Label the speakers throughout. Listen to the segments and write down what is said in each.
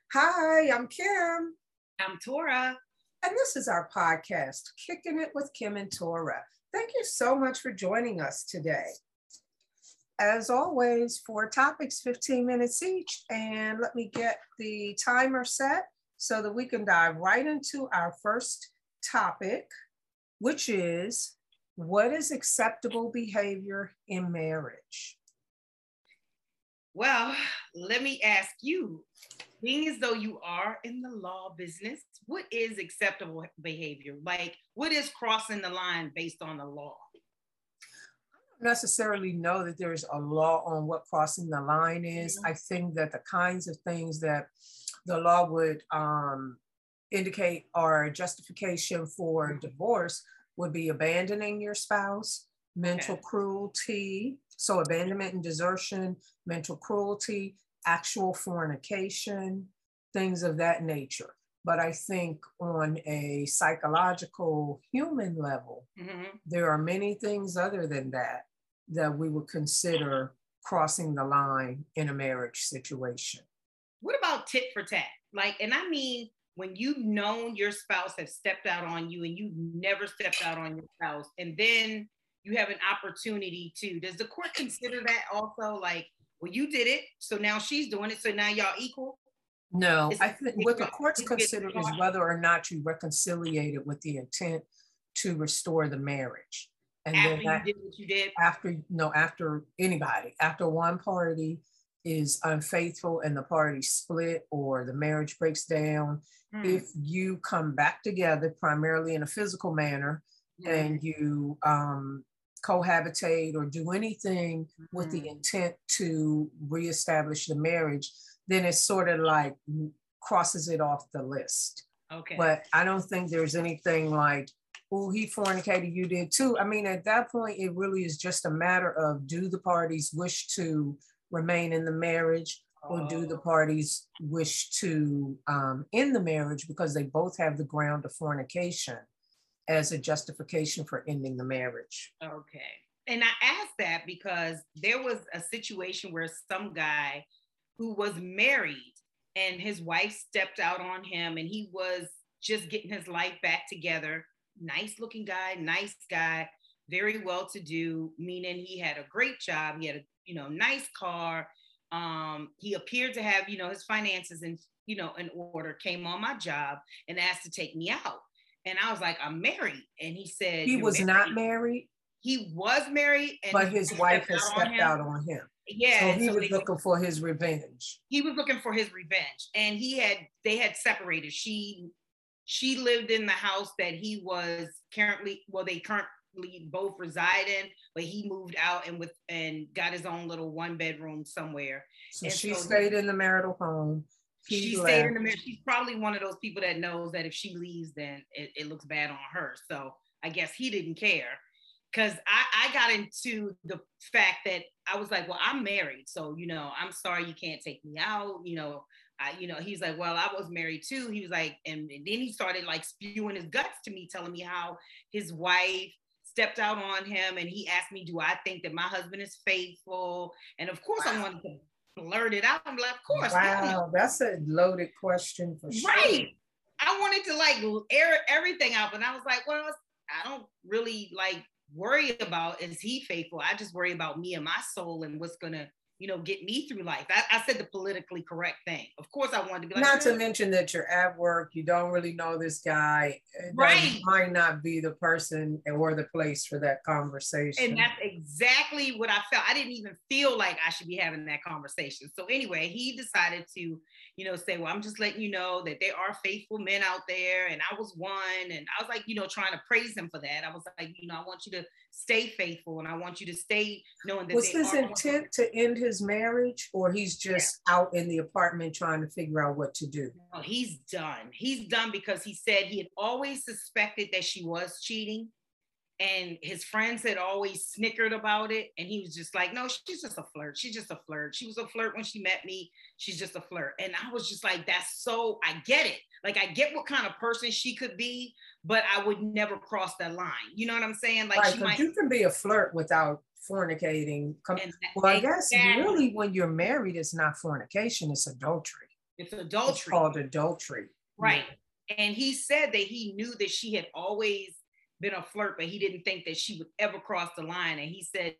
Speaker 1: Hi, I'm Kim.
Speaker 2: I'm Tora.
Speaker 1: And this is our podcast, Kicking It with Kim and Tora. Thank you so much for joining us today. As always, 4 topics, 15 minutes each. And let me get the timer set so that we can dive right into our first topic, which is what is acceptable behavior in marriage?
Speaker 2: Well, let me ask you, being as though you are in the law business, what is acceptable behavior? Like, what is crossing the line based on the law?
Speaker 1: I don't necessarily know that there's a law on what crossing the line is. I think that the kinds of things that the law would indicate are justification for divorce would be abandoning your spouse, mental cruelty, so abandonment and desertion, mental cruelty, actual fornication, things of that nature. But I think on a psychological human level, there are many things other than that we would consider crossing the line in a marriage situation.
Speaker 2: What about tit for tat? Like, and I mean, when you've known your spouse has stepped out on you and you've never stepped out on your spouse, and then you have an opportunity to, does the court consider that also? Like, well, you did it, so now she's doing it, so now y'all equal?
Speaker 1: No, I think what the courts consider is whether or not you reconciliated with the intent to restore the marriage.
Speaker 2: And after then you did what you did?
Speaker 1: After one party is unfaithful and the party split or the marriage breaks down, if you come back together primarily in a physical manner and you cohabitate or do anything with the intent to reestablish the marriage, then it's sort of like crosses it off the list.
Speaker 2: Okay.
Speaker 1: But I don't think there's anything like, oh, he fornicated, you did too. I mean, at that point, it really is just a matter of, do the parties wish to remain in the marriage, or do the parties wish to end the marriage because they both have the ground of fornication as a justification for ending the marriage.
Speaker 2: Okay. And I asked that because there was a situation where some guy who was married and his wife stepped out on him and he was just getting his life back together. Nice looking guy, nice guy, very well to do, meaning he had a great job. He had a, nice car. He appeared to have, his finances in order, came on my job and asked to take me out. And I was like, I'm married. And he said,
Speaker 1: he was not married.
Speaker 2: He was married.
Speaker 1: But his wife has stepped out on him.
Speaker 2: Yeah.
Speaker 1: So he was looking for his revenge.
Speaker 2: He was looking for his revenge. And they had separated. She lived in the house that he was currently both reside in, but he moved out and got his own little 1-bedroom somewhere.
Speaker 1: So she stayed in the marital home.
Speaker 2: She stayed in the marriage. She's probably one of those people that knows that if she leaves, then it looks bad on her. So I guess he didn't care. Because I got into the fact that I was like, well, I'm married. So, I'm sorry you can't take me out. He's like, well, I was married too. He was like, and then he started like spewing his guts to me, telling me how his wife stepped out on him. And he asked me, do I think that my husband is faithful? And of course, I wanted to blurt it out. I'm like, of course.
Speaker 1: Wow, that's a loaded question for sure.
Speaker 2: Right. I wanted to like air everything out. But I was like, well, I don't really like worry about is he faithful. I just worry about me and my soul and what's gonna get me through life. I said the politically correct thing. Of course I wanted to be like,
Speaker 1: not to mention that you're at work, you don't really know this guy,
Speaker 2: right?
Speaker 1: That might not be the person or the place for that conversation.
Speaker 2: And that's exactly what I felt. I didn't even feel like I should be having that conversation. So anyway, he decided to say, well, I'm just letting you know that there are faithful men out there, and I was one. And I was like, trying to praise him for that. I was like, I want you to stay faithful, and I want you to stay knowing that.
Speaker 1: Was his intent to end his marriage, or he's just out in the apartment trying to figure out what to do?
Speaker 2: No, he's done. He's done because he said he had always suspected that she was cheating. And his friends had always snickered about it. And he was just like, no, she's just a flirt. She's just a flirt. She was a flirt when she met me. She's just a flirt. And I was just like, I get it. Like, I get what kind of person she could be, but I would never cross that line. You know what I'm saying? Like,
Speaker 1: right, you can be a flirt without fornicating. Well, I guess really when you're married, it's not fornication, it's adultery.
Speaker 2: It's adultery.
Speaker 1: It's called adultery.
Speaker 2: Right. Yeah. And he said that he knew that she had always been a flirt, but he didn't think that she would ever cross the line. And he said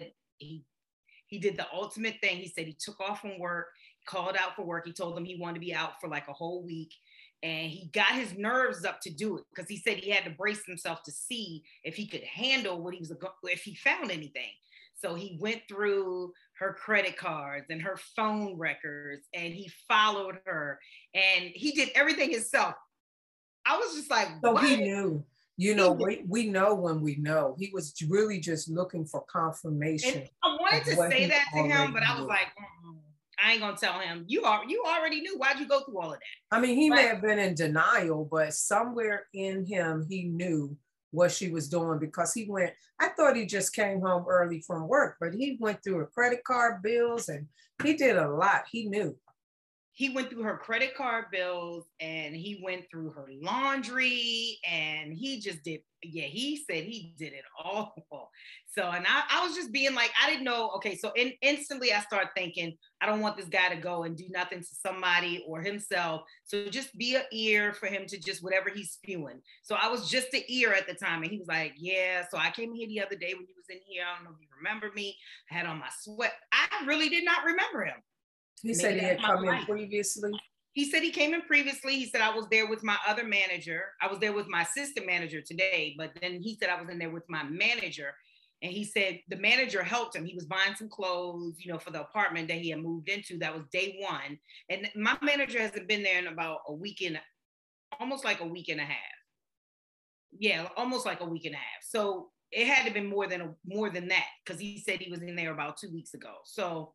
Speaker 2: he did the ultimate thing. He said he took off from work, called out for work. He told them he wanted to be out for like a whole week. And he got his nerves up to do it because he said he had to brace himself to see if he could handle what he was, if he found anything. So he went through her credit cards and her phone records, and he followed her, and he did everything himself. I was just like,
Speaker 1: so what? He knew, you know, we know when we know. He was really just looking for confirmation.
Speaker 2: And I wanted to say that to him, but I was like, I ain't gonna tell him. You already knew. Why'd you go through all of that?
Speaker 1: I mean, he may have been in denial, but somewhere in him, he knew what she was doing because he went, I thought he just came home early from work, but he went through her credit card bills and he did a lot. He knew.
Speaker 2: He went through her credit card bills and he went through her laundry and he just did, he said he did it all. So, and I was just being like, I didn't know. Okay. So instantly I started thinking, I don't want this guy to go and do nothing to somebody or himself. So just be an ear for him to just whatever he's spewing. So I was just an ear at the time. And he was like, yeah. So I came here the other day when he was in here. I don't know if you remember me. I had on my sweat. I really did not remember him.
Speaker 1: He said he had come in previously.
Speaker 2: He said he came in previously. He said I was there with my other manager. I was there with my assistant manager today, but then he said I was in there with my manager. And he said the manager helped him. He was buying some clothes, you know, for the apartment that he had moved into. That was day one. And my manager hasn't been there in about a week and almost like a week and a half. Yeah, almost like a week and a half. So it had to have been more than that because he said he was in there about 2 weeks ago. So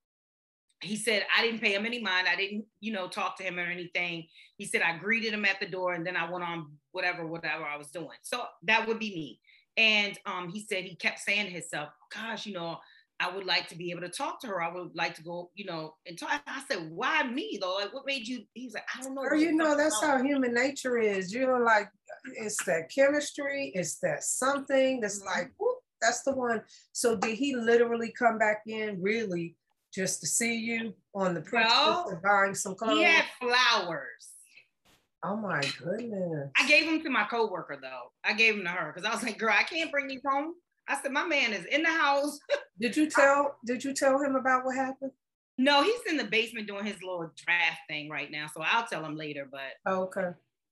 Speaker 2: he said, I didn't pay him any mind. I didn't, you know, talk to him or anything. He said, I greeted him at the door and then I went on whatever I was doing. So that would be me. And he said, he kept saying to himself, gosh, you know, I would like to be able to talk to her. I would like to go, you know, and talk. I said, why me though? Like, what made you? He's like, I don't know.
Speaker 1: Or, you know, that's how human nature is. You know, like it's that chemistry. It's that something that's like, whoop, that's the one. So did he literally come back in really just to see you on the premises and buying some clothes?
Speaker 2: He had flowers.
Speaker 1: Oh my goodness.
Speaker 2: I gave them to my coworker though. I gave them to her because I was like, girl, I can't bring these home. I said, my man is in the house.
Speaker 1: Did you tell him about what happened?
Speaker 2: No, he's in the basement doing his little draft thing right now. So I'll tell him later, but.
Speaker 1: Okay.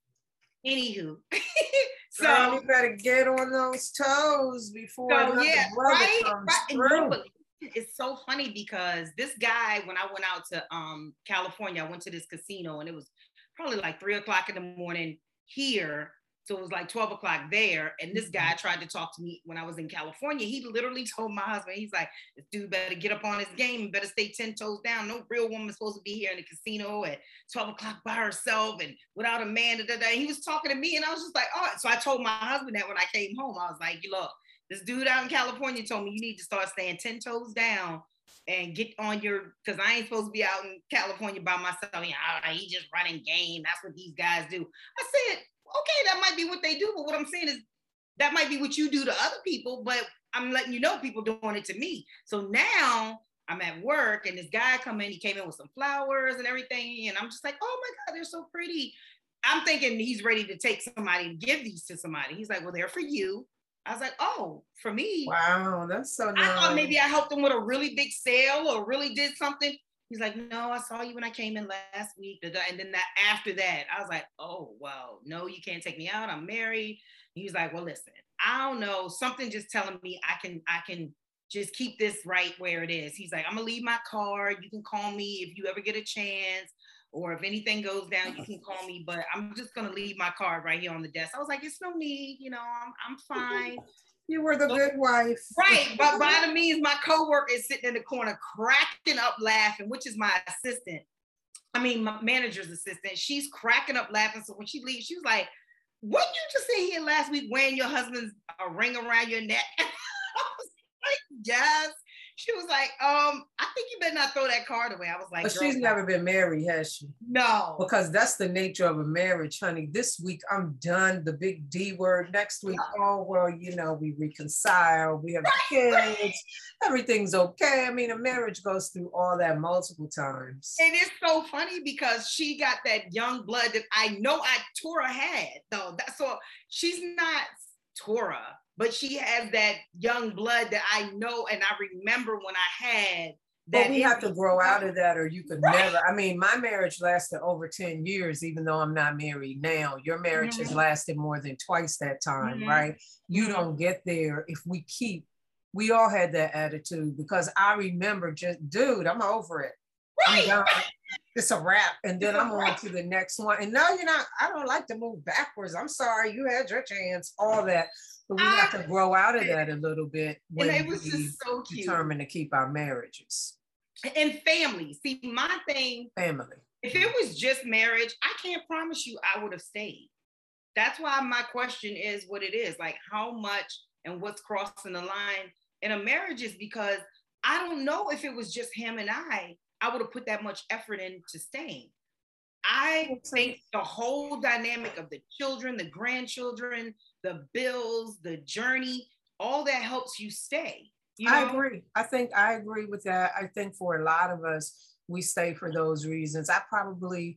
Speaker 2: Anywho.
Speaker 1: So girl, you better get on those toes before brother comes through.
Speaker 2: It's so funny because this guy, when I went out to California, I went to this casino and it was probably like 3 o'clock in the morning here. So it was like 12 o'clock there. And this guy tried to talk to me when I was in California. He literally told my husband, he's like, this dude better get up on his game and better stay 10 toes down. No real woman is supposed to be here in the casino at 12 o'clock by herself and without a man. He was talking to me and I was just like, oh, so I told my husband that when I came home, I was like, look, this dude out in California told me you need to start staying 10 toes down and get on your, because I ain't supposed to be out in California by myself. He just running game. That's what these guys do. I said, okay, that might be what they do. But what I'm saying is that might be what you do to other people, but I'm letting you know people doing it to me. So now I'm at work and this guy he came in with some flowers and everything. And I'm just like, oh my God, they're so pretty. I'm thinking he's ready to take somebody and give these to somebody. He's like, well, they're for you. I was like, oh, for me.
Speaker 1: Wow, that's so nice.
Speaker 2: I thought maybe I helped him with a really big sale or really did something. He's like, no, I saw you when I came in last week. And then after that, I was like, oh, well, no, you can't take me out. I'm married. He was like, well, listen, I don't know. Something just telling me I can just keep this right where it is. He's like, I'm going to leave my card. You can call me if you ever get a chance. Or if anything goes down, you can call me, but I'm just going to leave my card right here on the desk. I was like, it's no need, you know, I'm fine.
Speaker 1: You were the good wife.
Speaker 2: Right. But by the means, my coworker is sitting in the corner cracking up laughing, which is my assistant. I mean, my manager's assistant. She's cracking up laughing. So when she leaves, she was like, what you just say here last week wearing your husband's ring around your neck? I was like, yes. She was like, I think you better not throw that card away. I was like,
Speaker 1: but she's never been married, has she?
Speaker 2: No.
Speaker 1: Because that's the nature of a marriage, honey. This week I'm done, the big D word. Next week, oh, well, you know, we reconcile, we have kids, everything's okay. I mean, a marriage goes through all that multiple times.
Speaker 2: And it's so funny because she got that young blood that I know Tora had, though. So she's not Tora, but she has that young blood that I know and I remember when I had.
Speaker 1: But we have to grow out of that, or you could never. I mean, my marriage lasted over 10 years, even though I'm not married now. Your marriage has lasted more than twice that time, right? You don't get there if we all had that attitude, because I remember just, dude, I'm over it. I'm done. It's a wrap. And then I'm on to the next one. And no, you're not, I don't like to move backwards. I'm sorry, you had your chance, all that. But we have to grow out of that a little bit when
Speaker 2: and it was just so cute.
Speaker 1: Determined to keep our marriages.
Speaker 2: And family. See, my thing,
Speaker 1: family.
Speaker 2: If it was just marriage, I can't promise you I would have stayed. That's why my question is what it is. Like, how much and what's crossing the line in a marriage is because I don't know if it was just him and I would have put that much effort into staying. I think the whole dynamic of the children, the grandchildren, the bills, the journey, all that helps you stay. You know?
Speaker 1: I agree. I agree with that. I think for a lot of us, we stay for those reasons. I probably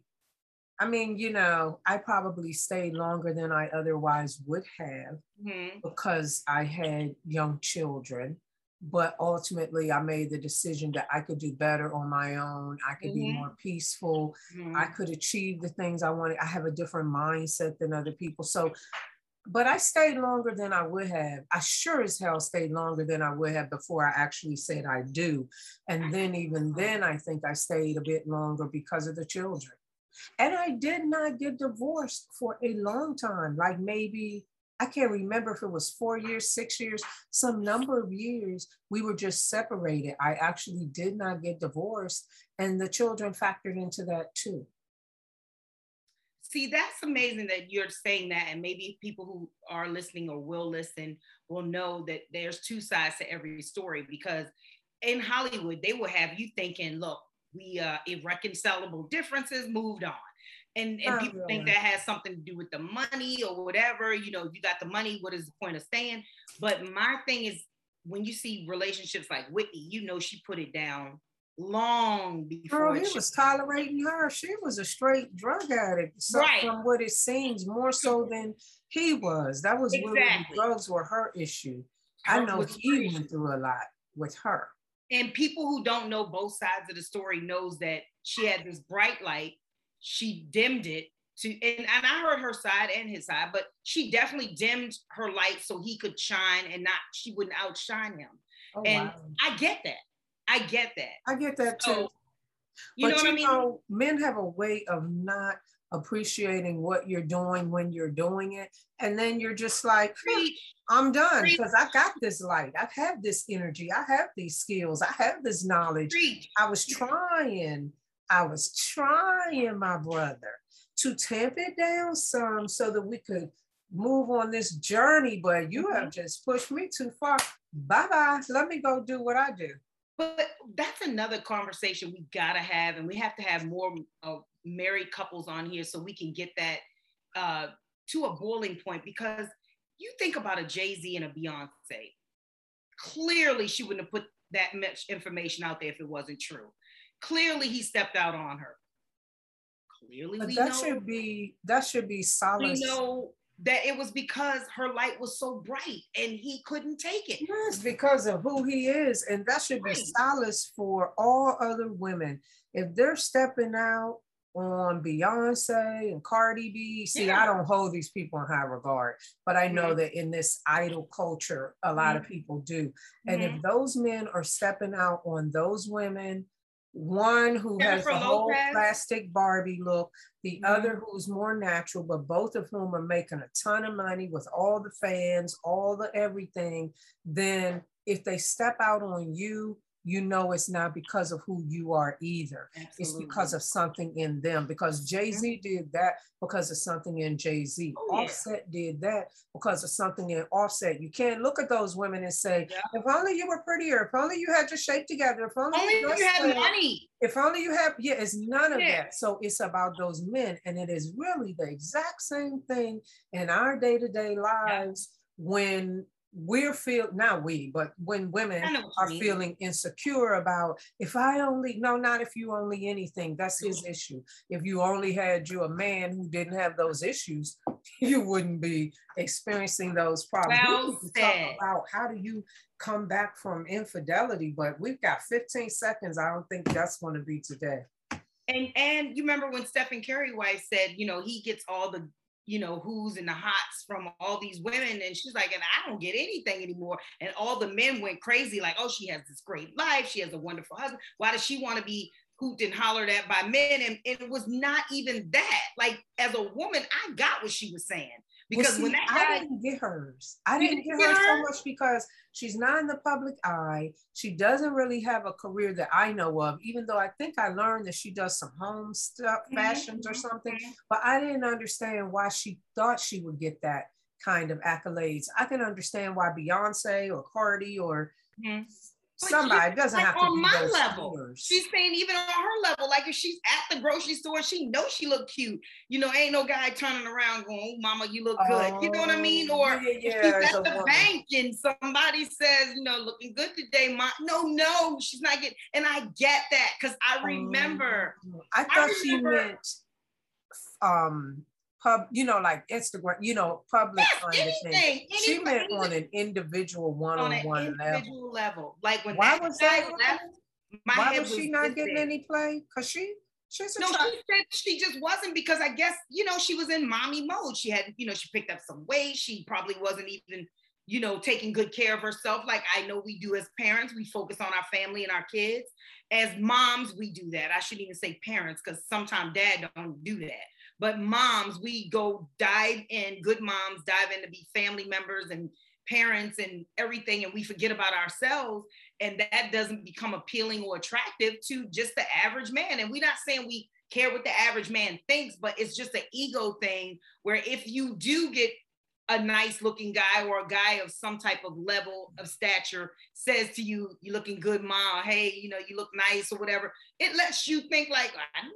Speaker 1: stayed longer than I otherwise would have because I had young children. But ultimately, I made the decision that I could do better on my own. I could be more peaceful. I could achieve the things I wanted. I have a different mindset than other people. But I stayed longer than I would have. I sure as hell stayed longer than I would have before I actually said I do. And then even then, I think I stayed a bit longer because of the children. And I did not get divorced for a long time. Like maybe, I can't remember if it was 4 years, 6 years, some number of years, we were just separated. I actually did not get divorced. And the children factored into that too.
Speaker 2: See, that's amazing that you're saying that. And maybe people who are listening or will listen will know that there's two sides to every story, because in Hollywood, they will have you thinking, look, we irreconcilable differences, moved on. And people think that has something to do with the money or whatever. You know, you got the money, what is the point of staying? But my thing is, when you see relationships like Whitney, you know, she put it down long before.
Speaker 1: Girl, he was tolerating her. She was a straight drug addict. So from what it seems, more so than he was. That was really, the drugs were her issue. I know he went through a lot with her.
Speaker 2: And people who don't know both sides of the story knows that she had this bright light. She dimmed it and I heard her side and his side, but she definitely dimmed her light so he could shine and she wouldn't outshine him. Wow. I get that. I get that
Speaker 1: too.
Speaker 2: You know what I mean?
Speaker 1: Men have a way of not appreciating what you're doing when you're doing it. And then you're just like, I'm done because I got this light. I have this energy. I have these skills. I have this knowledge. I was trying, my brother, to tamp it down some so that we could move on this journey. But you have just pushed me too far. Bye-bye. Let me go do what I do.
Speaker 2: But that's another conversation we gotta have, and we have to have more married couples on here so we can get that to a boiling point. Because you think about a Jay-Z and a Beyonce, clearly she wouldn't have put that much information out there if it wasn't true. Clearly he stepped out on her. Clearly
Speaker 1: that should be solace.
Speaker 2: We know that it was because her light was so bright and he couldn't take it.
Speaker 1: Yes, because of who he is. And that should be solace for all other women. If they're stepping out on Beyonce and Cardi B, I don't hold these people in high regard, but I know that in this idol culture, a lot of people do. And if those men are stepping out on those women, one who has the whole plastic Barbie look, the other who's more natural, but both of whom are making a ton of money with all the fans, all the everything, then if they step out on you, you know it's not because of who you are either.
Speaker 2: Absolutely.
Speaker 1: It's because of something in them. Because Jay-Z did that because of something in Jay-Z.
Speaker 2: Oh, yeah.
Speaker 1: Offset did that because of something in Offset. You can't look at those women and say, if only you were prettier, if only you had your shape together, if only
Speaker 2: you had money.
Speaker 1: If only you have, it's none of that. So it's about those men. And it is really the exact same thing in our day-to-day lives when we're when women are feeling insecure about, if I only, no, not if you only anything, that's his issue. If you only had a man who didn't have those issues, you wouldn't be experiencing those problems.
Speaker 2: Well
Speaker 1: we talk about how do you come back from infidelity, but we've got 15 seconds. I don't think that's going to be today.
Speaker 2: And you remember when Stephen Curry wife said, you know, he gets all the, you know, who's and the hots from all these women, and she's like, and I don't get anything anymore. And all the men went crazy, like, oh, she has this great life, she has a wonderful husband, why does she want to be hooped and hollered at by men? And it was not even that. Like, as a woman, I got what she was saying. Because when that guy,
Speaker 1: I didn't get hers. I didn't get her so much because she's not in the public eye. She doesn't really have a career that I know of, even though I think I learned that she does some home stuff, fashions or something. But I didn't understand why she thought she would get that kind of accolades. I can understand why Beyonce or Cardi or somebody doesn't
Speaker 2: like
Speaker 1: have to
Speaker 2: on
Speaker 1: be
Speaker 2: my level.
Speaker 1: Singers.
Speaker 2: She's saying even on her level, like if she's at the grocery store, she knows she look cute. You know, ain't no guy turning around going, "Oh, mama, you look good." You know what I mean? Or if she's at the bank and somebody says, you know, looking good today, mom. No, she's not getting. And I get that because I remember.
Speaker 1: I thought she meant you know, like Instagram, you know, public kind of thing. She meant on an individual one-on-one
Speaker 2: level. Like when
Speaker 1: why
Speaker 2: that
Speaker 1: was
Speaker 2: guy
Speaker 1: that?
Speaker 2: left, my
Speaker 1: why
Speaker 2: head
Speaker 1: was she not getting any play? Because she's
Speaker 2: she said she just wasn't, because I guess, you know, she was in mommy mode. She had, you know, she picked up some weight. She probably wasn't even, you know, taking good care of herself. Like I know we do as parents, we focus on our family and our kids. As moms, we do that. I shouldn't even say parents, because sometimes dad don't do that. But moms, we go dive in, good moms dive in to be family members and parents and everything, and we forget about ourselves, and that doesn't become appealing or attractive to just the average man. And we're not saying we care what the average man thinks, but it's just an ego thing where if you do get a nice looking guy or a guy of some type of level of stature says to you, "You're looking good, mom. Hey, you know, you look nice," or whatever, it lets you think like,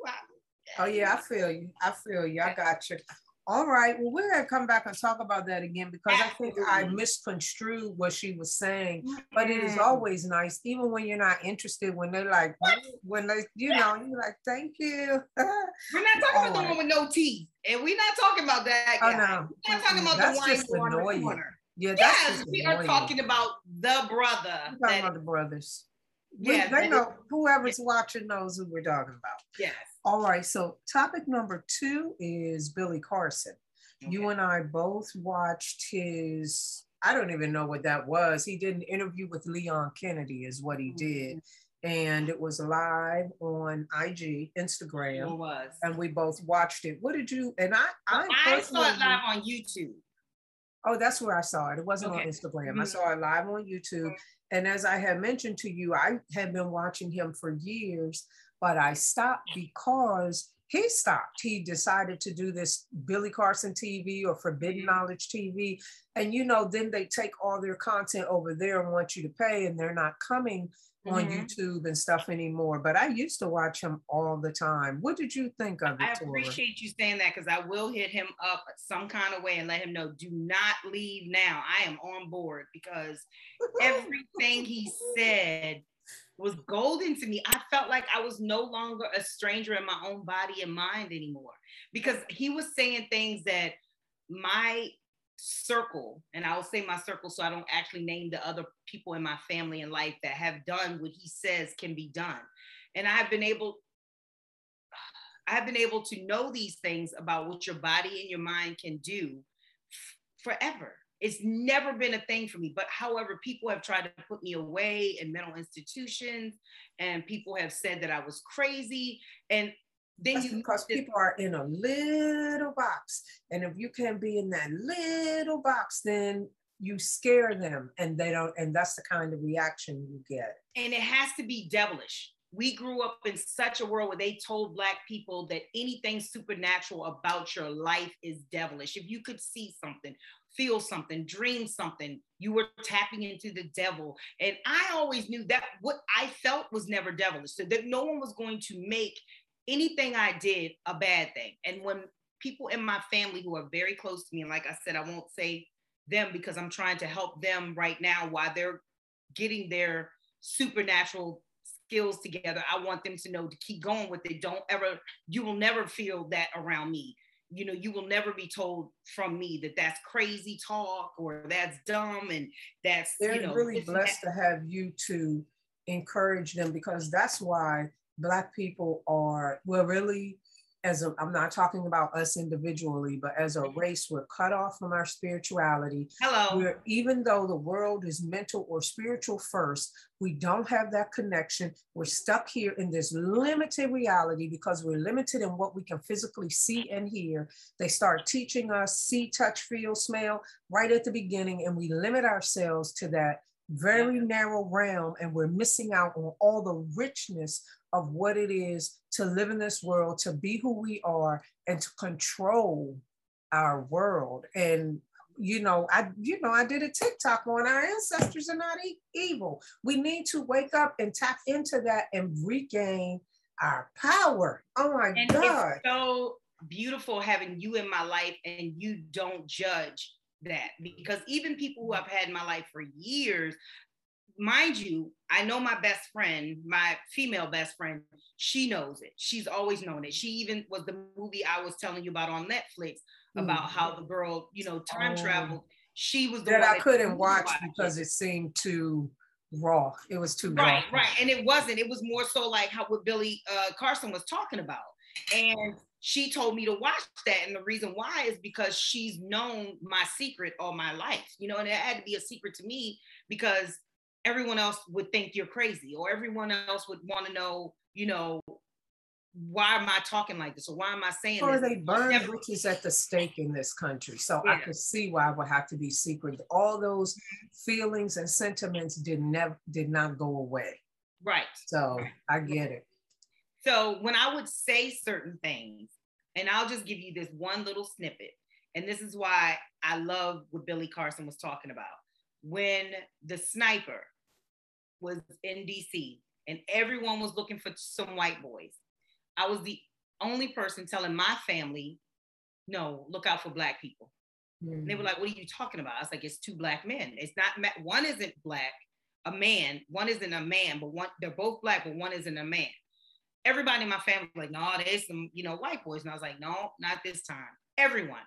Speaker 1: oh yeah, I feel you. I got you. All right. Well, we're going to come back and talk about that again, because I think I misconstrued what she was saying. But it is always nice, even when you're not interested, when they're like, when they, you know, you're like, thank you.
Speaker 2: We're not talking about the one with no teeth. And we're not talking about that guy.
Speaker 1: No.
Speaker 2: We're not talking about the one in the corner.
Speaker 1: Yeah, that's
Speaker 2: we are talking about the brother.
Speaker 1: We're talking about the brothers. Yeah, they know, whoever's watching knows who we're talking about.
Speaker 2: Yes.
Speaker 1: All right, so topic number 2 is Billy Carson. Okay. You and I both watched his, I don't even know what that was. He did an interview with Leon Kennedy is what he did. And it was live on IG, Instagram.
Speaker 2: It was.
Speaker 1: And we both watched it. What did you, and
Speaker 2: I saw it live on YouTube.
Speaker 1: Oh, that's where I saw it. It wasn't on Instagram. I saw it live on YouTube. And as I had mentioned to you, I had been watching him for years, but I stopped because he stopped. He decided to do this Billy Carson TV or Forbidden Knowledge TV. And, you know, then they take all their content over there and want you to pay, and they're not coming on YouTube and stuff anymore. But I used to watch him all the time. What did you think of it,
Speaker 2: I appreciate you saying that, because I will hit him up some kind of way and let him know, do not leave now. I am on board, because everything he said was golden to me. I felt like I was no longer a stranger in my own body and mind anymore, because he was saying things that my circle, and I'll say my circle so I don't actually name the other people in my family and life that have done what he says can be done. And I've been able to know these things about what your body and your mind can do forever. It's never been a thing for me. But however, people have tried to put me away in mental institutions, and people have said that I was crazy. And then
Speaker 1: because people are in a little box. And if you can be in that little box, then you scare them and they don't, and that's the kind of reaction you get.
Speaker 2: And it has to be devilish. We grew up in such a world where they told Black people that anything supernatural about your life is devilish. If you could see something, feel something, dream something, you were tapping into the devil. And I always knew that what I felt was never devilish, so that no one was going to make anything I did a bad thing. And when people in my family who are very close to me, and like I said, I won't say them because I'm trying to help them right now while they're getting their supernatural skills together. I want them to know to keep going with it. Don't ever, you will never feel that around me. You know, you will never be told from me that that's crazy talk or that's dumb and that's,
Speaker 1: they're
Speaker 2: you know,
Speaker 1: really blessed to have you to encourage them, because that's why Black people are, we're really, I'm not talking about us individually, but as a race, we're cut off from our spirituality.
Speaker 2: Hello.
Speaker 1: Even though the world is mental or spiritual first, we don't have that connection. We're stuck here in this limited reality because we're limited in what we can physically see and hear. They start teaching us see, touch, feel, smell right at the beginning, and we limit ourselves to that very narrow realm, and we're missing out on all the richness of what it is to live in this world, to be who we are, and to control our world. And I did a TikTok on our ancestors are not evil. We need to wake up and tap into that and regain our power. Oh my God.
Speaker 2: It's so beautiful having you in my life and you don't judge that, because even people who I've had in my life for years, mind you, I know my best friend, my female best friend, she knows it. She's always known it. She even was the movie I was telling you about on Netflix about how the girl, time traveled. She was the
Speaker 1: that
Speaker 2: one
Speaker 1: I couldn't watch because it seemed too raw. It was too raw.
Speaker 2: Right. And it wasn't. It was more so like how what Billy Carson was talking about. And she told me to watch that. And the reason why is because she's known my secret all my life, and it had to be a secret to me because everyone else would think you're crazy, or everyone else would want to know, why am I talking like this? Or why am I saying
Speaker 1: or
Speaker 2: this?
Speaker 1: Or they burn witches at the stake in this country. So I could see why it would have to be secret. All those feelings and sentiments did not go away.
Speaker 2: Right.
Speaker 1: So I get it.
Speaker 2: So when I would say certain things, and I'll just give you this one little snippet, and this is why I love what Billy Carson was talking about. When the sniper was in DC and everyone was looking for some white boys, I was the only person telling my family, no, look out for Black people. And they were like, what are you talking about? I was like, it's two Black men. It's not, one isn't Black, a man, one isn't a man, but they're both Black, but one isn't a man. Everybody in my family was like, no, there's some, white boys. And I was like, no, not this time. Everyone.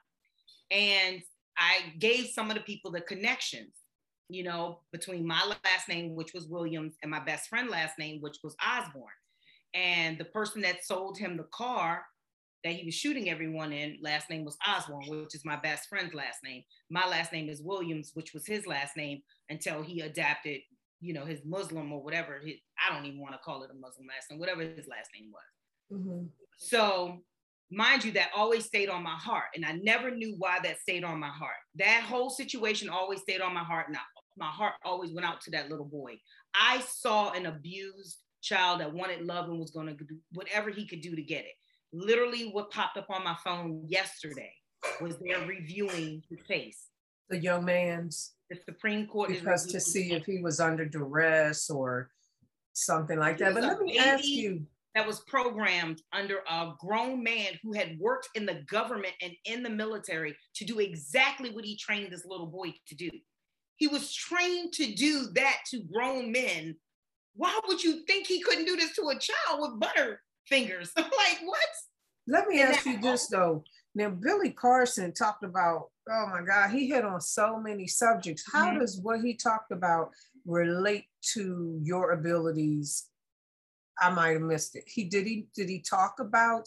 Speaker 2: And I gave some of the people the connections, between my last name, which was Williams, and my best friend last name, which was Osborne. And the person that sold him the car that he was shooting everyone in, last name was Osborne, which is my best friend's last name. My last name is Williams, which was his last name until he adapted, his Muslim or whatever. I don't even want to call it a Muslim last name, whatever his last name was. Mm-hmm. So mind you, that always stayed on my heart. And I never knew why that stayed on my heart. That whole situation always stayed on my heart. And my heart always went out to that little boy. I saw an abused child that wanted love and was going to do whatever he could do to get it. Literally what popped up on my phone yesterday was they're reviewing the case.
Speaker 1: The young man's?
Speaker 2: The Supreme Court
Speaker 1: because to see if he was under duress or something like that. But let me ask you.
Speaker 2: That was programmed under a grown man who had worked in the government and in the military to do exactly what he trained this little boy to do. He was trained to do that to grown men. Why would you think he couldn't do this to a child with butter fingers? Like, what?
Speaker 1: Let me ask you this though. Now, Billy Carson talked about, oh my God, he hit on so many subjects. How does what he talked about relate to your abilities? I might have missed it. Did he talk about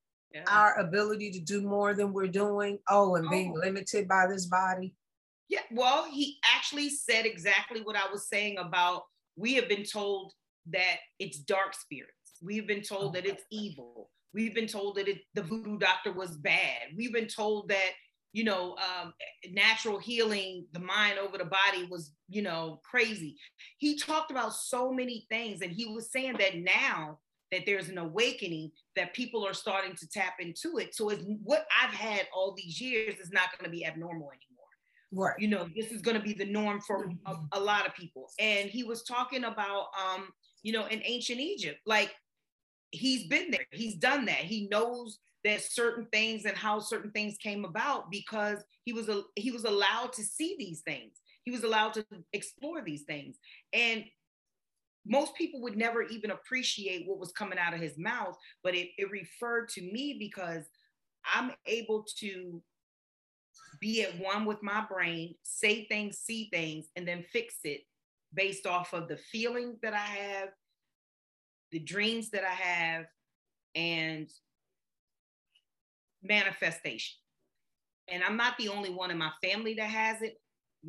Speaker 1: our ability to do more than we're doing? And being limited by this body?
Speaker 2: Yeah, well, he actually said exactly what I was saying about, we have been told that it's dark spirits. We've been told that it's evil. We've been told that the voodoo doctor was bad. We've been told that natural healing, the mind over the body was, crazy. He talked about so many things, and he was saying that now that there's an awakening, that people are starting to tap into it. So it's what I've had all these years is not going to be abnormal anymore.
Speaker 1: Right.
Speaker 2: This is going to be the norm for a lot of people. And he was talking about, in ancient Egypt, like he's been there, he's done that. He knows that certain things and how certain things came about because he was allowed to see these things. He was allowed to explore these things. And most people would never even appreciate what was coming out of his mouth, but it referred to me because I'm able to be at one with my brain, say things, see things, and then fix it based off of the feeling that I have, the dreams that I have, and manifestation. And I'm not the only one in my family that has it.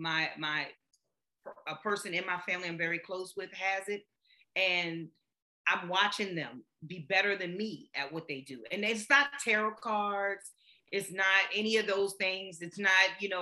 Speaker 2: A person in my family I'm very close with has it, and I'm watching them be better than me at what they do. And it's not tarot cards, it's not any of those things, it's not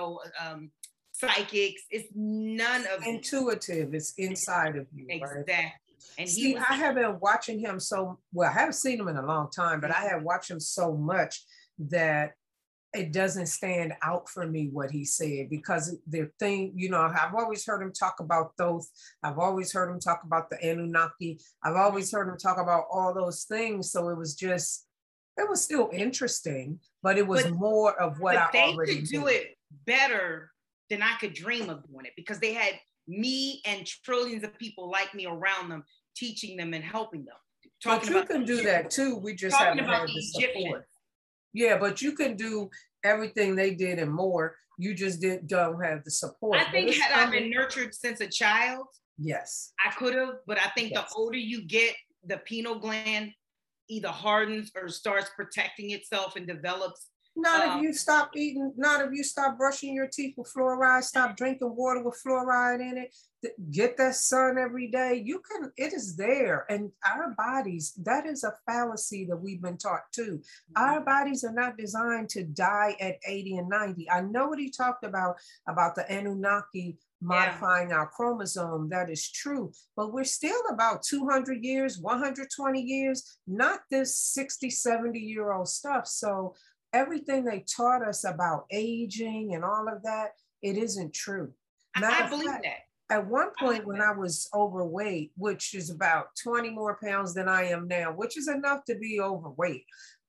Speaker 2: psychics, it's none of
Speaker 1: intuitive. It's inside of you.
Speaker 2: Exactly.
Speaker 1: Right?
Speaker 2: And
Speaker 1: see, I have been watching him so well. I haven't seen him in a long time, but I have watched him so much that it doesn't stand out for me what he said, because the thing, I've always heard him talk about Thoth. I've always heard him talk about the Anunnaki. I've always heard him talk about all those things. So it was still interesting, but it was more of what I already
Speaker 2: could do it better than I could dream of doing it, because they had me and trillions of people like me around them, teaching them and helping them.
Speaker 1: But you can do that too. We just haven't had the support. Yeah, but you can do everything they did and more. You just don't have the support.
Speaker 2: I think had I been nurtured since a child,
Speaker 1: yes,
Speaker 2: I could have. But I think the older you get, the pineal gland either hardens or starts protecting itself and develops.
Speaker 1: Not if you stop eating, not if you stop brushing your teeth with fluoride, stop drinking water with fluoride in it, get that sun every day. It is there. And our bodies, that is a fallacy that we've been taught too. Our bodies are not designed to die at 80 and 90. I know what he talked about the Anunnaki modifying our chromosome. That is true, but we're still about 200 years, 120 years, not this 60, 70-year-old stuff. So everything they taught us about aging and all of that, it isn't true.
Speaker 2: I believe that.
Speaker 1: At one point when I was overweight, which is about 20 more pounds than I am now, which is enough to be overweight,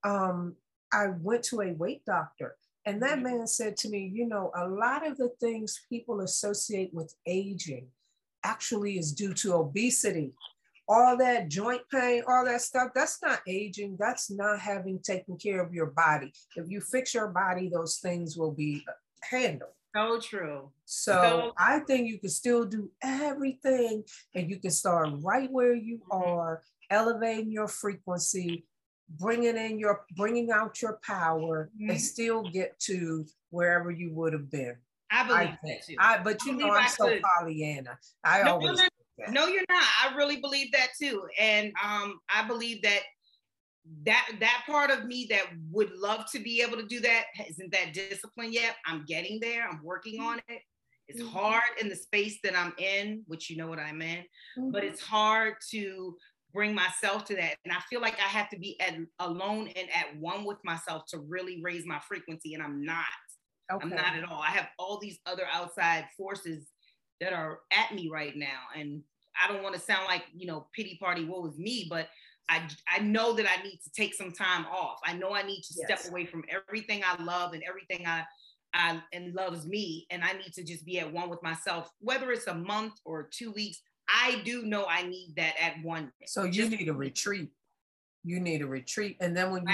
Speaker 1: I went to a weight doctor. And that man said to me, a lot of the things people associate with aging actually is due to obesity. All that joint pain, all that stuff, that's not aging. That's not having taken care of your body. If you fix your body, those things will be handled.
Speaker 2: So true.
Speaker 1: So I think you can still do everything, and you can start right where you are, elevating your frequency, bringing out your power, and still get to wherever you would have been.
Speaker 2: I believe that too.
Speaker 1: But I'm so Pollyanna.
Speaker 2: No, you're not. I really believe that too. And I believe that part of me that would love to be able to do that isn't that disciplined yet. I'm getting there. I'm working on it. It's hard in the space that I'm in, which you know what I'm in, but it's hard to bring myself to that. And I feel like I have to be alone and at one with myself to really raise my frequency. And I'm not. Okay. I'm not at all. I have all these other outside forces that are at me right now. And I don't want to sound like, pity party, woe is me, but I know that I need to take some time off. I know I need to step away from everything I love and everything I and loves me. And I need to just be at one with myself, whether it's a month or 2 weeks. I do know I need that at one.
Speaker 1: So you need a retreat. You need a retreat. And then when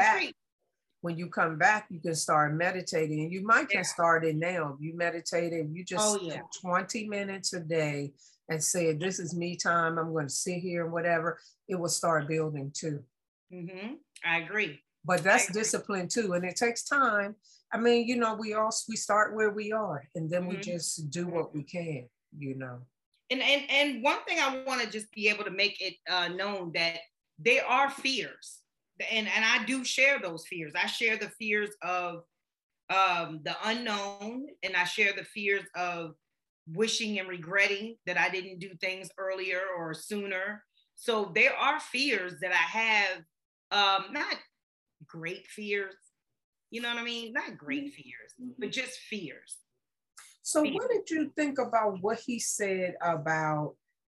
Speaker 1: you come back, you can start meditating. And you might can start it now. If you meditate and you just 20 minutes a day and say, this is me time, I'm going to sit here and whatever, it will start building too.
Speaker 2: Mm-hmm. I agree.
Speaker 1: But that's discipline too. And it takes time. I mean, we start where we are, and then we just do what we can,
Speaker 2: And one thing I want to just be able to make it known that there are fears. And I do share those fears. I share the fears of the unknown, and I share the fears of wishing and regretting that I didn't do things earlier or sooner. So there are fears that I have, not great fears, you know what I mean? Not great fears, but just fears.
Speaker 1: So what did you think about what he said about,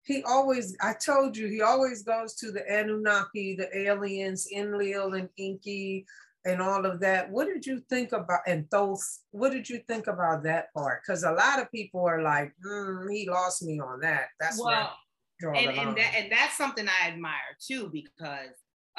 Speaker 1: I told you, he always goes to the Anunnaki, the aliens, Enlil and Enki, and all of that. What did you think about, and Thoth, what did you think about that part? Because a lot of people are like, he lost me on that. That's where I draw the line.
Speaker 2: And that's something I admire too, because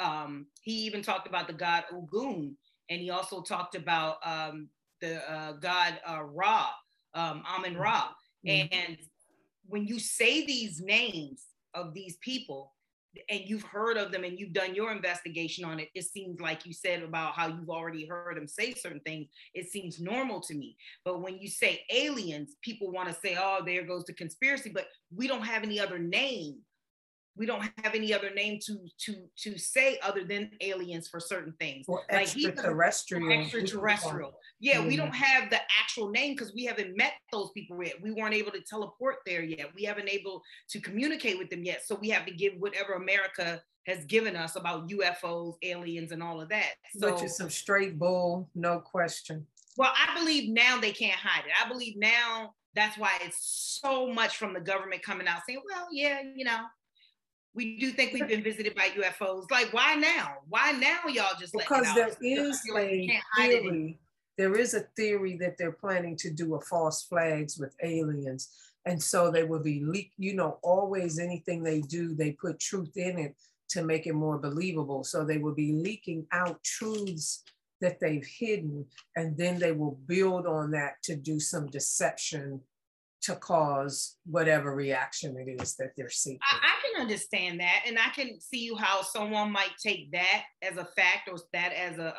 Speaker 2: he even talked about the god Ogun, and he also talked about the god Ra, Amun Ra. And when you say these names of these people, and you've heard of them and you've done your investigation on it, it seems like you said about how you've already heard them say certain things. It seems normal to me. But when you say aliens, people want to say, oh, there goes the conspiracy, but we don't have any other name. We don't have any other name to say other than aliens for certain things.
Speaker 1: Or extraterrestrial.
Speaker 2: Extraterrestrial. Yeah, we don't have the actual name because we haven't met those people yet. We weren't able to teleport there yet. We haven't able to communicate with them yet. So we have to give whatever America has given us about UFOs, aliens, and all of that. So,
Speaker 1: which is some straight bull, no question.
Speaker 2: Well, I believe now they can't hide it. I believe now that's why it's so much from the government coming out saying, well, yeah, you know, we do think we've been visited by UFOs. Like, why now? Why now y'all just let it out?
Speaker 1: Because there is a theory. There is a theory that they're planning to do a false flags with aliens. And so they will be leaked, you know, always anything they do, they put truth in it to make it more believable. So they will be leaking out truths that they've hidden, and then they will build on that to do some deception to cause whatever reaction it is that they're seeking.
Speaker 2: I can understand that, and I can see how someone might take that as a fact or that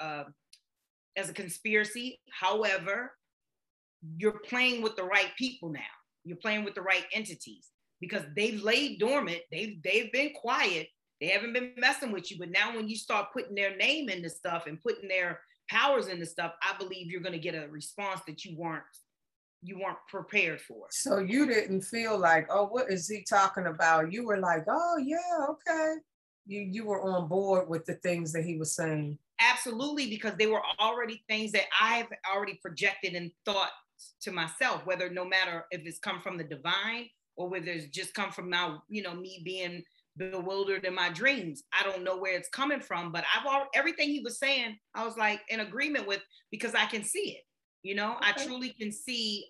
Speaker 2: as a conspiracy. However, you're playing with the right people now. You're playing with the right entities because they've laid dormant. They've been quiet. They haven't been messing with you. But now when you start putting their name into stuff and putting their powers into stuff, I believe you're going to get a response that you weren't prepared for.
Speaker 1: So you didn't feel like, oh, what is he talking about? You were like, oh yeah, okay. You were on board with the things that he was saying.
Speaker 2: Absolutely, because they were already things that I've already projected and thought to myself, whether no matter if it's come from the divine or whether it's just come from now, you know, me being bewildered in my dreams. I don't know where it's coming from, but everything he was saying, I was like in agreement with, because I can see it. You know, okay. I truly can see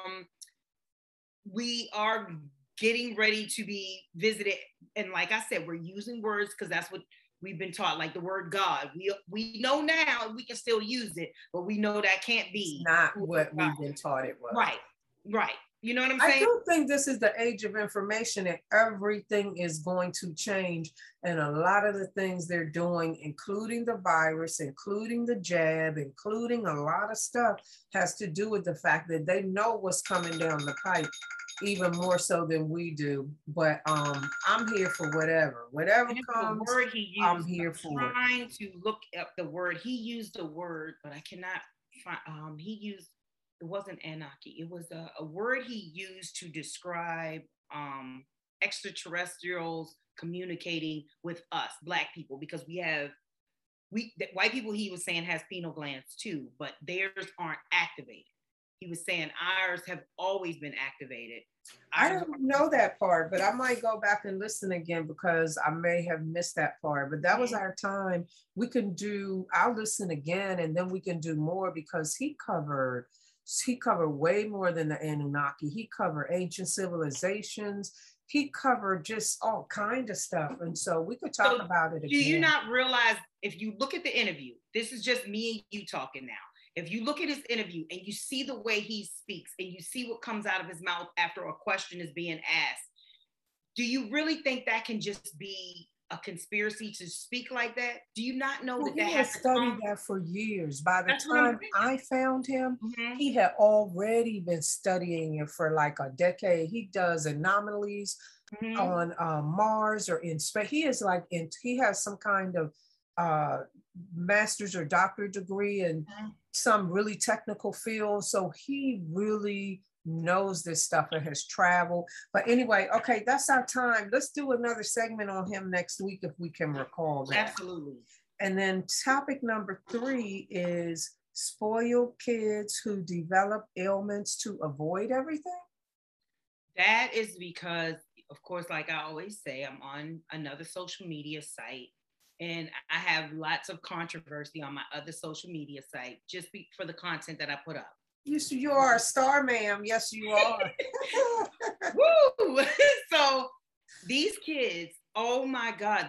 Speaker 2: we are getting ready to be visited. And like I said, we're using words because that's what we've been taught, like the word God. We know now we can still use it, but we know that can't be.
Speaker 1: It's not what we've been taught it was.
Speaker 2: Right. You know what I'm saying?
Speaker 1: I do think this is the age of information and everything is going to change. And a lot of the things they're doing, including the virus, including the jab, including a lot of stuff, has to do with the fact that they know what's coming down the pipe, even more so than we do. But I'm here for whatever comes.
Speaker 2: The word he used,
Speaker 1: I'm here for it.
Speaker 2: Trying to look up the word. He used the word, but I cannot find. He used. It wasn't anarchy. It was a word he used to describe extraterrestrials communicating with us, Black people, because white people, he was saying, has pineal glands too, but theirs aren't activated. He was saying ours have always been activated.
Speaker 1: I don't know that part, but I might go back and listen again because I may have missed that part. But that was our time. I'll listen again and then we can do more because he covered way more than the Anunnaki. He covered ancient civilizations. He covered just all kinds of stuff. And so we could talk about it again.
Speaker 2: Do you not realize, if you look at the interview, this is just me and you talking now. If you look at his interview and you see the way he speaks and you see what comes out of his mouth after a question is being asked, do you really think that can just be a conspiracy to speak like that? Do you not know that
Speaker 1: he has studied that for years? By the time I found him, he had already been studying it for like a decade. He does anomalies on Mars or in space. He has some kind of master's or doctorate degree in some really technical field. So he really knows this stuff and has traveled. But anyway, okay, that's our time. Let's do another segment on him next week if we can recall that.
Speaker 2: Absolutely.
Speaker 1: And then topic number 3 is spoiled kids who develop ailments to avoid everything.
Speaker 2: That is because, of course, like I always say, I'm on another social media site and I have lots of controversy on my other social media site just for the content that I put up.
Speaker 1: Yes, you are a star, ma'am. Yes, you are.
Speaker 2: Woo! So these kids, oh my God,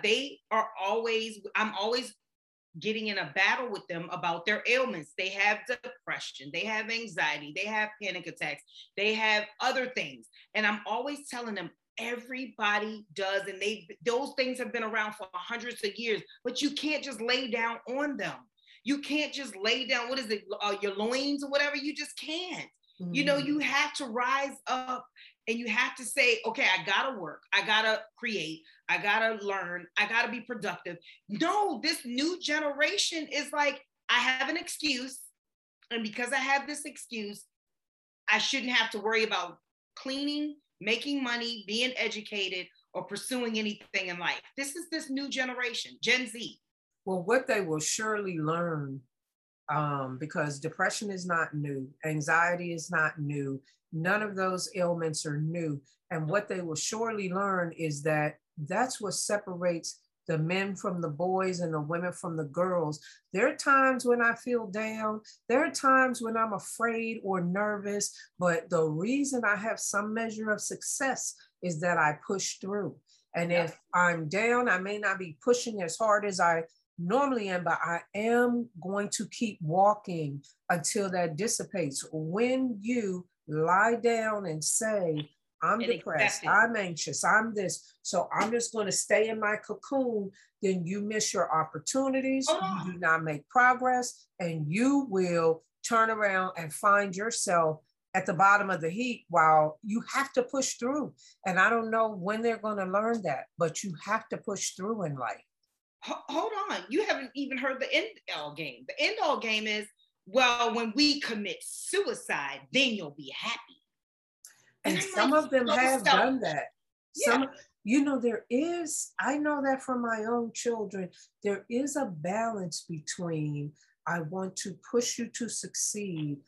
Speaker 2: I'm always getting in a battle with them about their ailments. They have depression, they have anxiety, they have panic attacks, they have other things. And I'm always telling them, everybody does, and those things have been around for hundreds of years, but you can't just lay down on them. You can't just lay down, what is it, your loins or whatever, you just can't. Mm-hmm. You know, you have to rise up and you have to say, okay, I gotta work, I gotta create, I gotta learn, I gotta be productive. No, this new generation is like, I have an excuse, and because I have this excuse, I shouldn't have to worry about cleaning, making money, being educated, or pursuing anything in life. This is this new generation, Gen Z.
Speaker 1: Well, what they will surely learn, because depression is not new, anxiety is not new, none of those ailments are new. And what they will surely learn is that that's what separates the men from the boys and the women from the girls. There are times when I feel down. There are times when I'm afraid or nervous, but the reason I have some measure of success is that I push through. And if I'm down, I may not be pushing as hard as I normally am, but I am going to keep walking until that dissipates. When you lie down and say, I'm depressed, I'm anxious, I'm this, so I'm just going to stay in my cocoon, then you miss your opportunities, you do not make progress, and you will turn around and find yourself at the bottom of the heap while you have to push through. And I don't know when they're going to learn that, but you have to push through in life.
Speaker 2: Hold on, you haven't even heard the end all game. The end all game is, well, when we commit suicide, then you'll be happy.
Speaker 1: And some of them have done that. Some, you know, I know that from my own children, there is a balance between I want to push you to succeed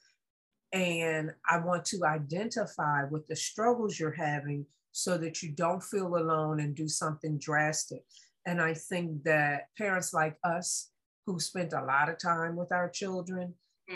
Speaker 1: and I want to identify with the struggles you're having so that you don't feel alone and do something drastic. And I think that parents like us who spent a lot of time with our children,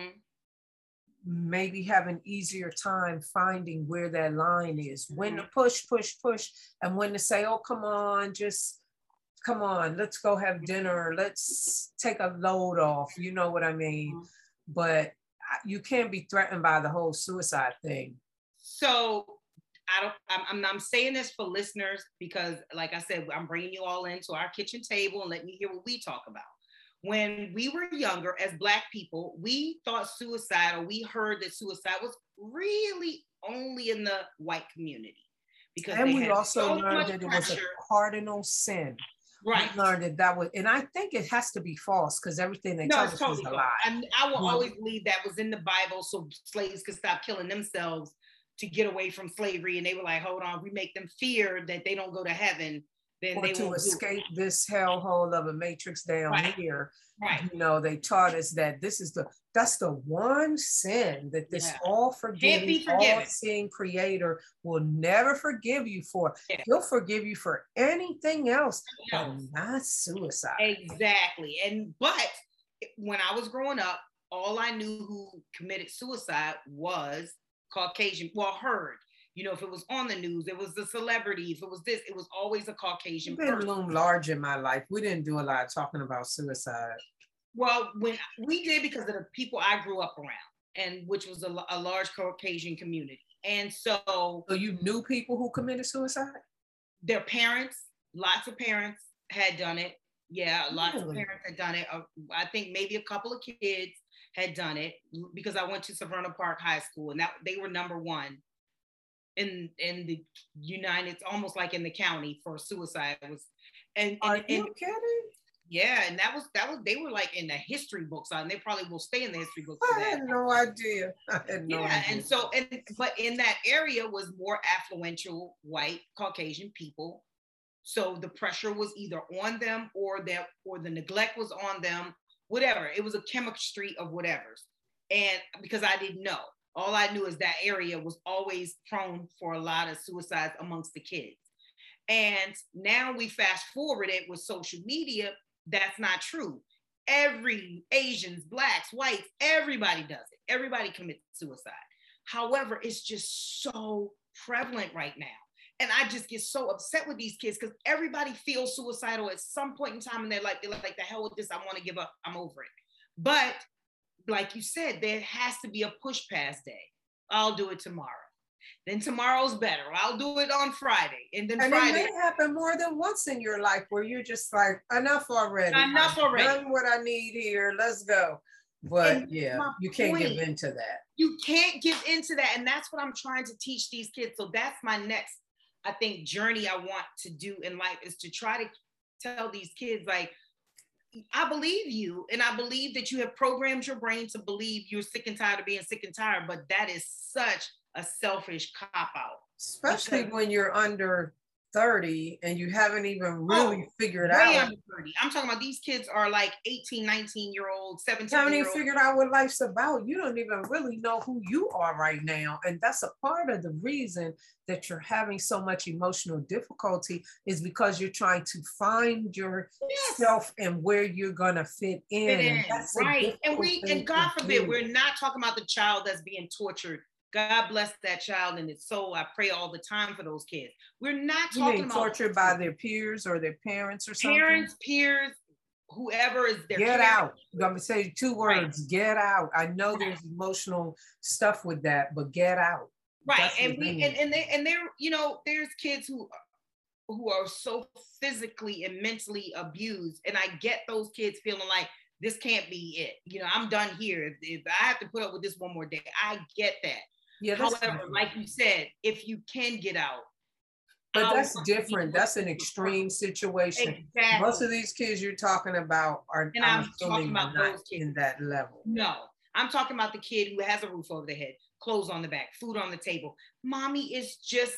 Speaker 1: maybe have an easier time finding where that line is, when to push, and when to say, oh, come on, let's go have dinner, let's take a load off, you know what I mean? But you can't be threatened by the whole suicide thing.
Speaker 2: So I'm saying this for listeners because, like I said, I'm bringing you all into our kitchen table and letting you hear what we talk about. When we were younger, as Black people, we thought suicide, or we heard that suicide was really only in the white community.
Speaker 1: And we also learned that it was a cardinal sin.
Speaker 2: Right.
Speaker 1: We learned that was, and I think it has to be false because everything they tell us is a lie.
Speaker 2: And I will always believe that was in the Bible so slaves could stop killing themselves to get away from slavery. And they were like, hold on, we make them fear that they don't go to heaven. Then
Speaker 1: or
Speaker 2: they
Speaker 1: to escape this hellhole of a matrix down here.
Speaker 2: Right.
Speaker 1: You know, they taught us that that's the one sin that this all forgiving, all seeing creator will never forgive you for. He'll forgive you for anything else, but not suicide.
Speaker 2: Exactly. But when I was growing up, all I knew who committed suicide was Caucasian, heard. You know, if it was on the news, it was the celebrity. If it was this, it was always a Caucasian person.
Speaker 1: It's been loomed large in my life. We didn't do a lot of talking about suicide.
Speaker 2: Well, when we did, because of the people I grew up around, and which was a large Caucasian community. And so
Speaker 1: you knew people who committed suicide?
Speaker 2: Their parents, lots of parents had done it. Yeah, lots of parents had done it. I think maybe a couple of kids had done it because I went to Severna Park High School, and they were number one in the United, almost like in the county for suicide. Are
Speaker 1: you kidding?
Speaker 2: Yeah, and that was they were like in the history books, and they probably will stay in the history books for
Speaker 1: I
Speaker 2: that.
Speaker 1: had no idea. I had no idea.
Speaker 2: And so but in that area was more affluential white Caucasian people. So the pressure was either on them or the neglect was on them, whatever. It was a chemistry of whatever's. And because I didn't know, all I knew is that area was always prone for a lot of suicides amongst the kids. And now we fast forward it with social media. That's not true. Every Asians, blacks, whites, everybody does it. Everybody commits suicide. However, it's just so prevalent right now. And I just get so upset with these kids because everybody feels suicidal at some point in time, and they're like, the hell with this, I want to give up, I'm over it. But like you said, there has to be a push past day. I'll do it tomorrow. Then tomorrow's better. I'll do it on Friday. And then Friday.
Speaker 1: It may happen more than once in your life where you're just like, enough already.
Speaker 2: Enough already.
Speaker 1: I've done what I need here. Let's go. But yeah, you can't give into that.
Speaker 2: You can't give into that. And that's what I'm trying to teach these kids. So that's my next, I think, journey I want to do in life, is to try to tell these kids, like, I believe you, and I believe that you have programmed your brain to believe you're sick and tired of being sick and tired, but that is such a selfish cop-out.
Speaker 1: Especially when you're under 30 and you haven't even really figured out.
Speaker 2: Under 30. I'm talking about these kids are like 18, 19-year-old, 17-year-old.
Speaker 1: You haven't even figured out what life's about. You don't even really know who you are right now. And that's a part of the reason that you're having so much emotional difficulty, is because you're trying to find yourself and where you're going to fit in. That's
Speaker 2: right. And God forbid, we're not talking about the child that's being tortured. God bless that child and its soul. I pray all the time for those kids. We're not talking about
Speaker 1: tortured by their peers or their parents or something.
Speaker 2: Parents, peers, whoever is their
Speaker 1: Get
Speaker 2: parent.
Speaker 1: out. I'm going to say 2 words. Right. Get out. I know there's emotional stuff with that, but get out.
Speaker 2: Right. That's and they're, you know, there's kids who are so physically and mentally abused. And I get those kids feeling like, this can't be it. You know, I'm done here. If I have to put up with this one more day, I get that. Yeah, however, like you said, if you can get out.
Speaker 1: But that's different. That's an extreme situation. Exactly. Most of these kids you're talking about are,
Speaker 2: and I'm talking about
Speaker 1: those kids in that level.
Speaker 2: No, I'm talking about the kid who has a roof over their head, clothes on the back, food on the table. Mommy is just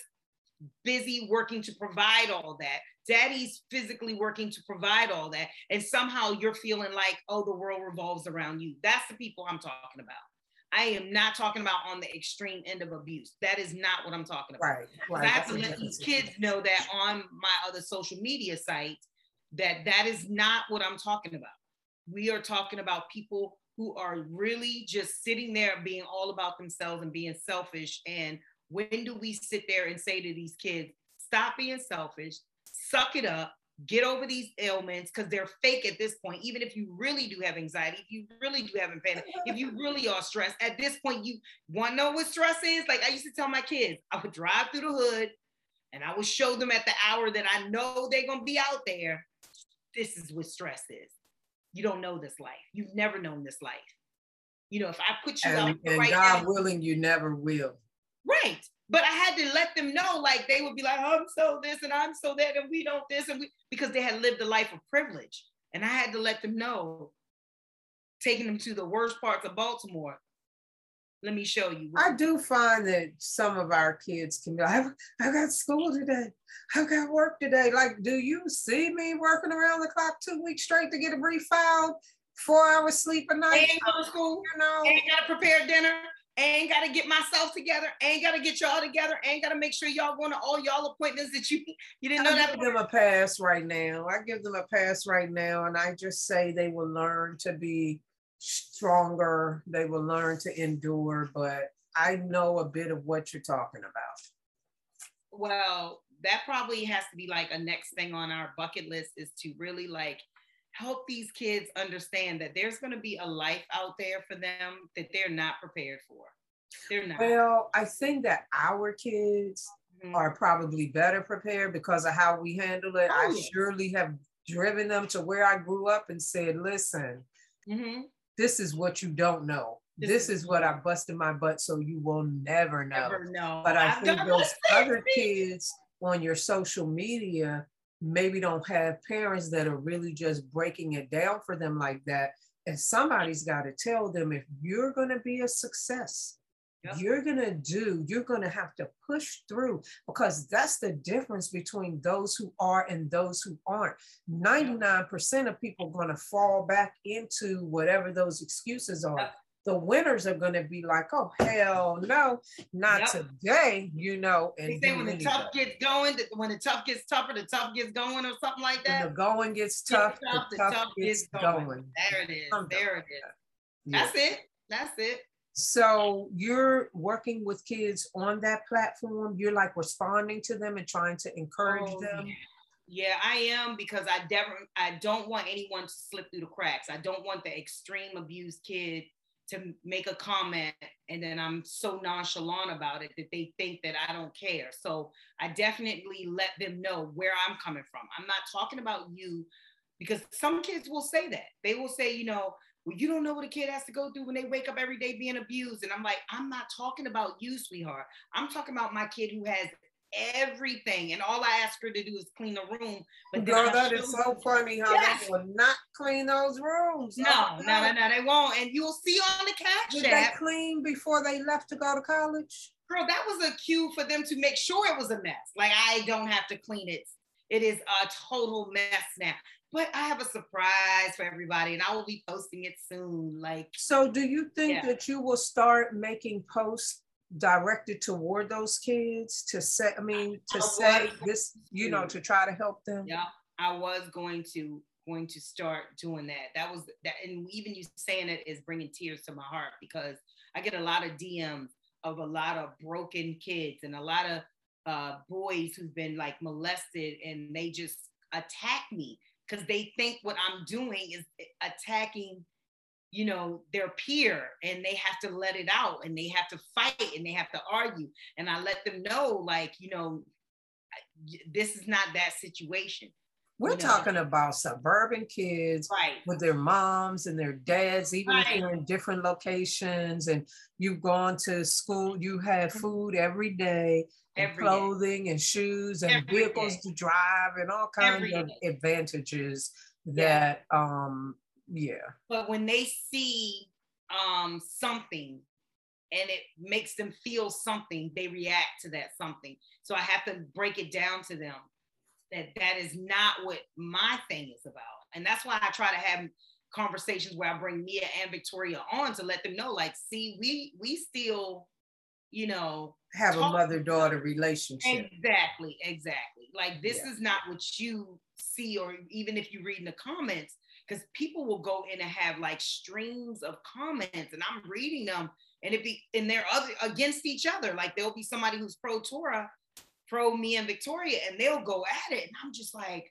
Speaker 2: busy working to provide all that. Daddy's physically working to provide all that. And somehow you're feeling like, oh, the world revolves around you. That's the people I'm talking about. I am not talking about on the extreme end of abuse. That is not what I'm talking about. Right. I have to let these kids know that on my other social media sites, that is not what I'm talking about. We are talking about people who are really just sitting there being all about themselves and being selfish. And when do we sit there and say to these kids, stop being selfish, suck it up, get over these ailments, because they're fake at this point. Even if you really do have anxiety, if you really do have panic, if you really are stressed, at this point, you want to know what stress is? Like I used to tell my kids, I would drive through the hood and I would show them at the hour that I know they're going to be out there. This is what stress is. You don't know this life. You've never known this life. You know, if I put you out
Speaker 1: and
Speaker 2: right
Speaker 1: God
Speaker 2: now,
Speaker 1: willing, you never will.
Speaker 2: Right. But I had to let them know, like they would be like, I'm so this and I'm so that, and we don't this, and we, because they had lived a life of privilege. And I had to let them know, taking them to the worst parts of Baltimore. Let me show you.
Speaker 1: I do find that some of our kids can be like, I got school today. I got work today. Like, do you see me working around the clock 2 weeks straight to get a brief filed, 4 hours sleep a night?
Speaker 2: Ain't go to school. You know, ain't got to prepare dinner. Ain't got to get myself together. Ain't got to get y'all together. Ain't got to make sure y'all going to all y'all appointments that you didn't know.
Speaker 1: I give them a pass right now. I give them a pass right now. And I just say they will learn to be stronger. They will learn to endure. But I know a bit of what you're talking about.
Speaker 2: Well, that probably has to be like a next thing on our bucket list, is to really like help these kids understand that there's going to be a life out there for them that they're not prepared for. They're not.
Speaker 1: Well, I think that our kids are probably better prepared because of how we handle it. I surely have driven them to where I grew up and said, listen, this is what you don't know. This is what I busted my butt so you will never know. But I think those other kids on your social media maybe don't have parents that are really just breaking it down for them like that. And somebody's got to tell them, if you're going to be a success, yep, you're going to have to push through, because that's the difference between those who are and those who aren't. 99% of people are going to fall back into whatever those excuses are. Yep. The winners are going to be like, oh, hell no, not yep, today, you know. And
Speaker 2: they say when the tough gets going, when the tough gets tougher, the tough gets going, or something like that.
Speaker 1: When the going gets tough, the tough gets going.
Speaker 2: There it is. There it is. Yeah. That's it. That's it.
Speaker 1: So you're working with kids on that platform. You're like responding to them and trying to encourage them.
Speaker 2: Yeah, I am, because I don't want anyone to slip through the cracks. I don't want the extreme abused kid to make a comment and then I'm so nonchalant about it that they think that I don't care. So I definitely let them know where I'm coming from. I'm not talking about you, because some kids will say that. They will say, you know, well, you don't know what a kid has to go through when they wake up every day being abused. And I'm like, I'm not talking about you, sweetheart. I'm talking about my kid who has everything, and all I ask her to do is clean the room. But
Speaker 1: girl, that is so funny how yes, they will not clean those rooms.
Speaker 2: No, they won't. And you'll see on the Cash
Speaker 1: Did they clean before they left to go to college?
Speaker 2: Girl, that was a cue for them to make sure it was a mess. Like, I don't have to clean it. It is a total mess now. But I have a surprise for everybody, and I will be posting it soon. Like,
Speaker 1: so do you think that you will start making posts directed toward those kids to say, this, you know, to try to help them?
Speaker 2: Yeah, I was going to start doing that. That was that, and even you saying it is bringing tears to my heart, because I get a lot of DMs of a lot of broken kids and a lot of boys who've been like molested, and they just attack me because they think what I'm doing is attacking, you know, their peer, and they have to let it out, and they have to fight, and they have to argue. And I let them know, like, you know, this is not that situation.
Speaker 1: We're talking about suburban kids,
Speaker 2: right,
Speaker 1: with their moms and their dads, even if you're in different locations and you've gone to school, you had food every day, and clothing and shoes and vehicles to drive and all kinds of advantages that,
Speaker 2: But when they see something and it makes them feel something, they react to that something. So I have to break it down to them that is not what my thing is about. And that's why I try to have conversations where I bring Mia and Victoria on to let them know, like, see, we still, you know,
Speaker 1: have a mother-daughter relationship.
Speaker 2: Exactly. Like, this is not what you see, or even if you read in the comments, because people will go in and have like streams of comments, and I'm reading them, and they're against each other. Like, there'll be somebody who's pro Tora, pro me and Victoria, and they'll go at it, and I'm just like,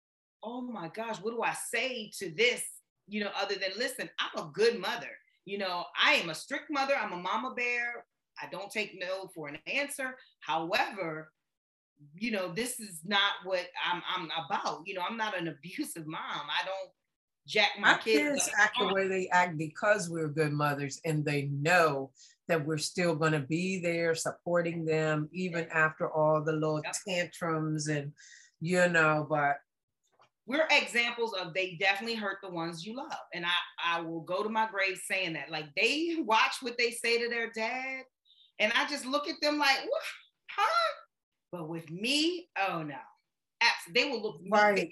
Speaker 2: oh my gosh, what do I say to this? You know, other than, listen, I'm a good mother. You know, I am a strict mother. I'm a mama bear. I don't take no for an answer. However, you know, this is not what I'm about. You know, I'm not an abusive mom. I don't jack my kids
Speaker 1: act the way they act because we're good mothers, and they know that we're still going to be there supporting them even after all the little tantrums, and you know, but
Speaker 2: we're examples of, they definitely hurt the ones you love. And I will go to my grave saying that. Like, they watch what they say to their dad, and I just look at them like, what? Huh? But with me, oh no. They will look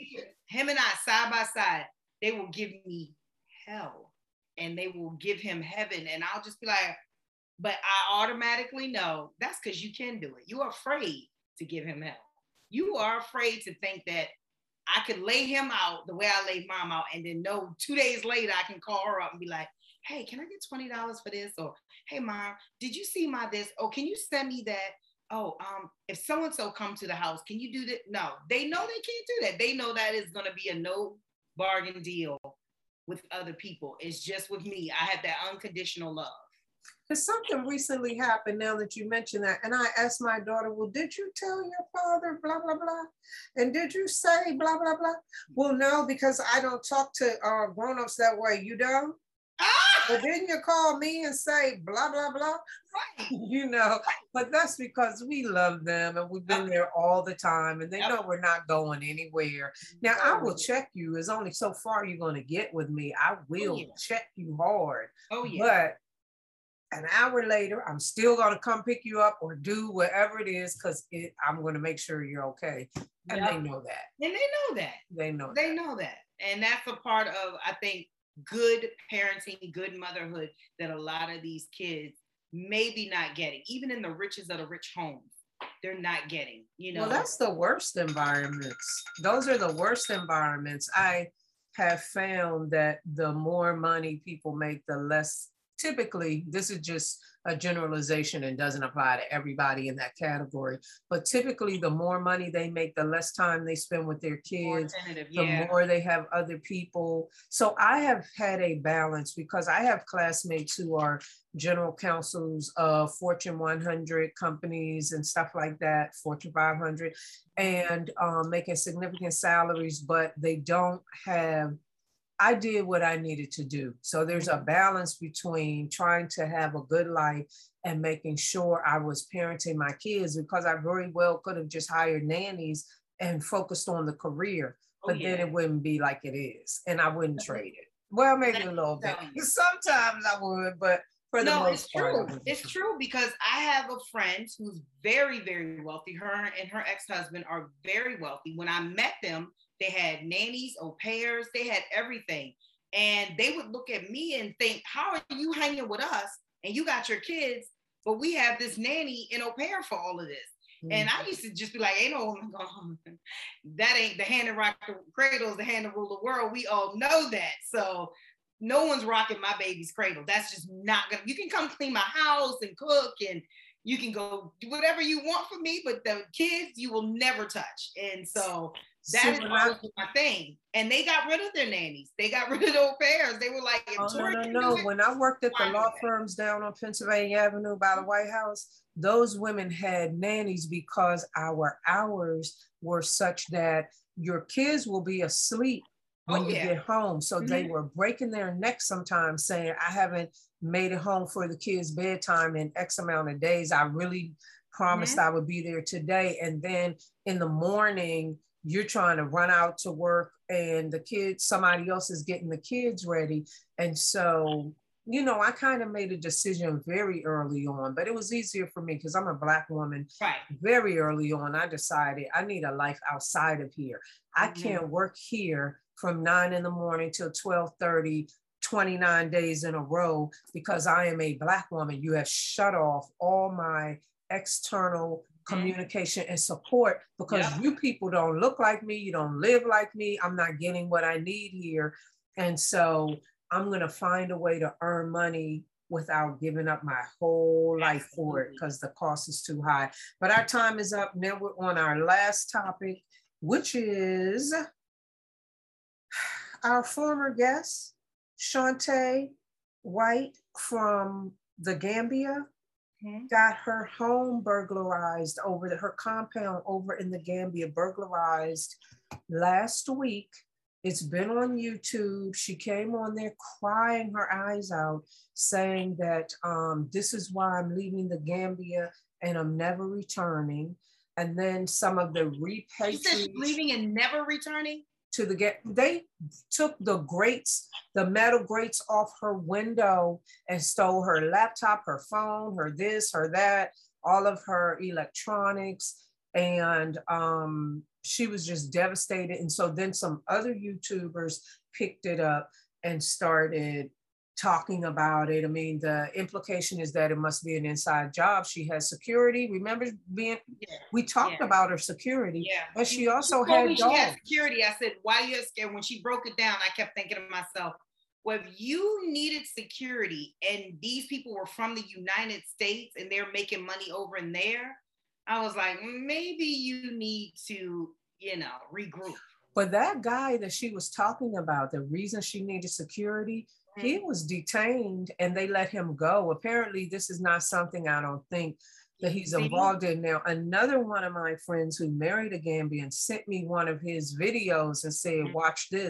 Speaker 2: him and I side by side. They will give me hell, and they will give him heaven. And I'll just be like, but I automatically know that's because you can do it. You are afraid to give him hell. You are afraid to think that I could lay him out the way I laid mom out, and then know 2 days later I can call her up and be like, hey, can I get $20 for this? Or, hey, mom, did you see my this? Oh, can you send me that? Oh, if so-and-so come to the house, can you do that? No, they know they can't do that. They know that is going to be a no bargain deal with other people. It's just with me. I have that unconditional love.
Speaker 1: Because something recently happened, now that you mention that, and I asked my daughter, well, did you tell your father blah, blah, blah? And did you say blah, blah, blah? Well, no, because I don't talk to grown-ups that way. You don't? Well, didn't you call me and say blah, blah, blah?
Speaker 2: Right.
Speaker 1: You know, but that's because we love them and we've been there all the time and they know we're not going anywhere. Now, I will check you. There's only so far you're going to get with me. I will check you hard.
Speaker 2: Oh, yeah.
Speaker 1: But an hour later, I'm still going to come pick you up or do whatever it is because I'm going to make sure you're okay. And they know that.
Speaker 2: And they know that.
Speaker 1: They know
Speaker 2: They know that. And that's a part of, I think, good parenting, good motherhood that a lot of these kids maybe not getting. Even in the richest of the rich homes, they're not getting, you know.
Speaker 1: Well, that's the worst environments. Those are the worst environments. I have found that the more money people make, the less, typically, this is just a generalization and doesn't apply to everybody in that category, but typically the more money they make, the less time they spend with their kids, the more they have other people. So I have had a balance because I have classmates who are general counsels of Fortune 100 companies and stuff like that, Fortune 500, and making significant salaries, but they don't have, I did what I needed to do. So there's a balance between trying to have a good life and making sure I was parenting my kids, because I very well could have just hired nannies and focused on the career, but then it wouldn't be like it is. And I wouldn't trade it. Well, maybe a little bit. Sometimes I would, but for the most part.
Speaker 2: It's true because I have a friend who's very, very wealthy. Her and her ex-husband are very wealthy. When I met them, they had nannies, au pairs, they had everything. And they would look at me and think, how are you hanging with us? And you got your kids, but we have this nanny and au pair for all of this. Mm-hmm. And I used to just be like, ain't no woman going, that ain't the hand that rock the cradle is the hand that rule the world. We all know that. So no one's rocking my baby's cradle. That's just not gonna, you can come clean my house and cook and you can go do whatever you want for me, but the kids you will never touch. And so that is my thing. And they got rid of their nannies. They got rid of the au pairs. They were like,
Speaker 1: no. When I worked at the law firms down on Pennsylvania Avenue by the White House, those women had nannies because our hours were such that your kids will be asleep when you get home. So they were breaking their necks sometimes saying, I haven't made it home for the kids' bedtime in X amount of days. I really promised I would be there today. And then in the morning, you're trying to run out to work and the kids, somebody else is getting the kids ready. And so, you know, I kind of made a decision very early on, but it was easier for me because I'm a Black woman.
Speaker 2: Right.
Speaker 1: Very early on, I decided I need a life outside of here. I can't work here from 9 in the morning till 12:30, 29 days in a row, because I am a Black woman. You have shut off all my external communication and support because you people don't look like me. You don't live like me. I'm not getting what I need here. And so I'm going to find a way to earn money without giving up my whole life for it because the cost is too high. But our time is up. Now we're on our last topic, which is our former guest, Shante White from the Gambia, got her home burglarized her compound over in the Gambia burglarized last week. It's been on YouTube. She came on there crying her eyes out, saying that this is why I'm leaving the Gambia and I'm never returning. And then some of the repatriation. She said she's
Speaker 2: leaving and never returning?
Speaker 1: They took the grates, the metal grates off her window and stole her laptop, her phone, her this, her that, all of her electronics. And she was just devastated. And so then some other YouTubers picked it up and started talking about it. I mean, the implication is that it must be an inside job. She has security. Remember we talked about her security, but she also had dogs.
Speaker 2: She had security. I said, why are you scared? When she broke it down, I kept thinking to myself, well, if you needed security and these people were from the United States and they're making money over in there, I was like, maybe you need to, regroup.
Speaker 1: But that guy that she was talking about, the reason she needed security, he was detained and they let him go. Apparently, this is not something I don't think that he's involved in. Now, another one of my friends who married a Gambian sent me one of his videos and said, watch this.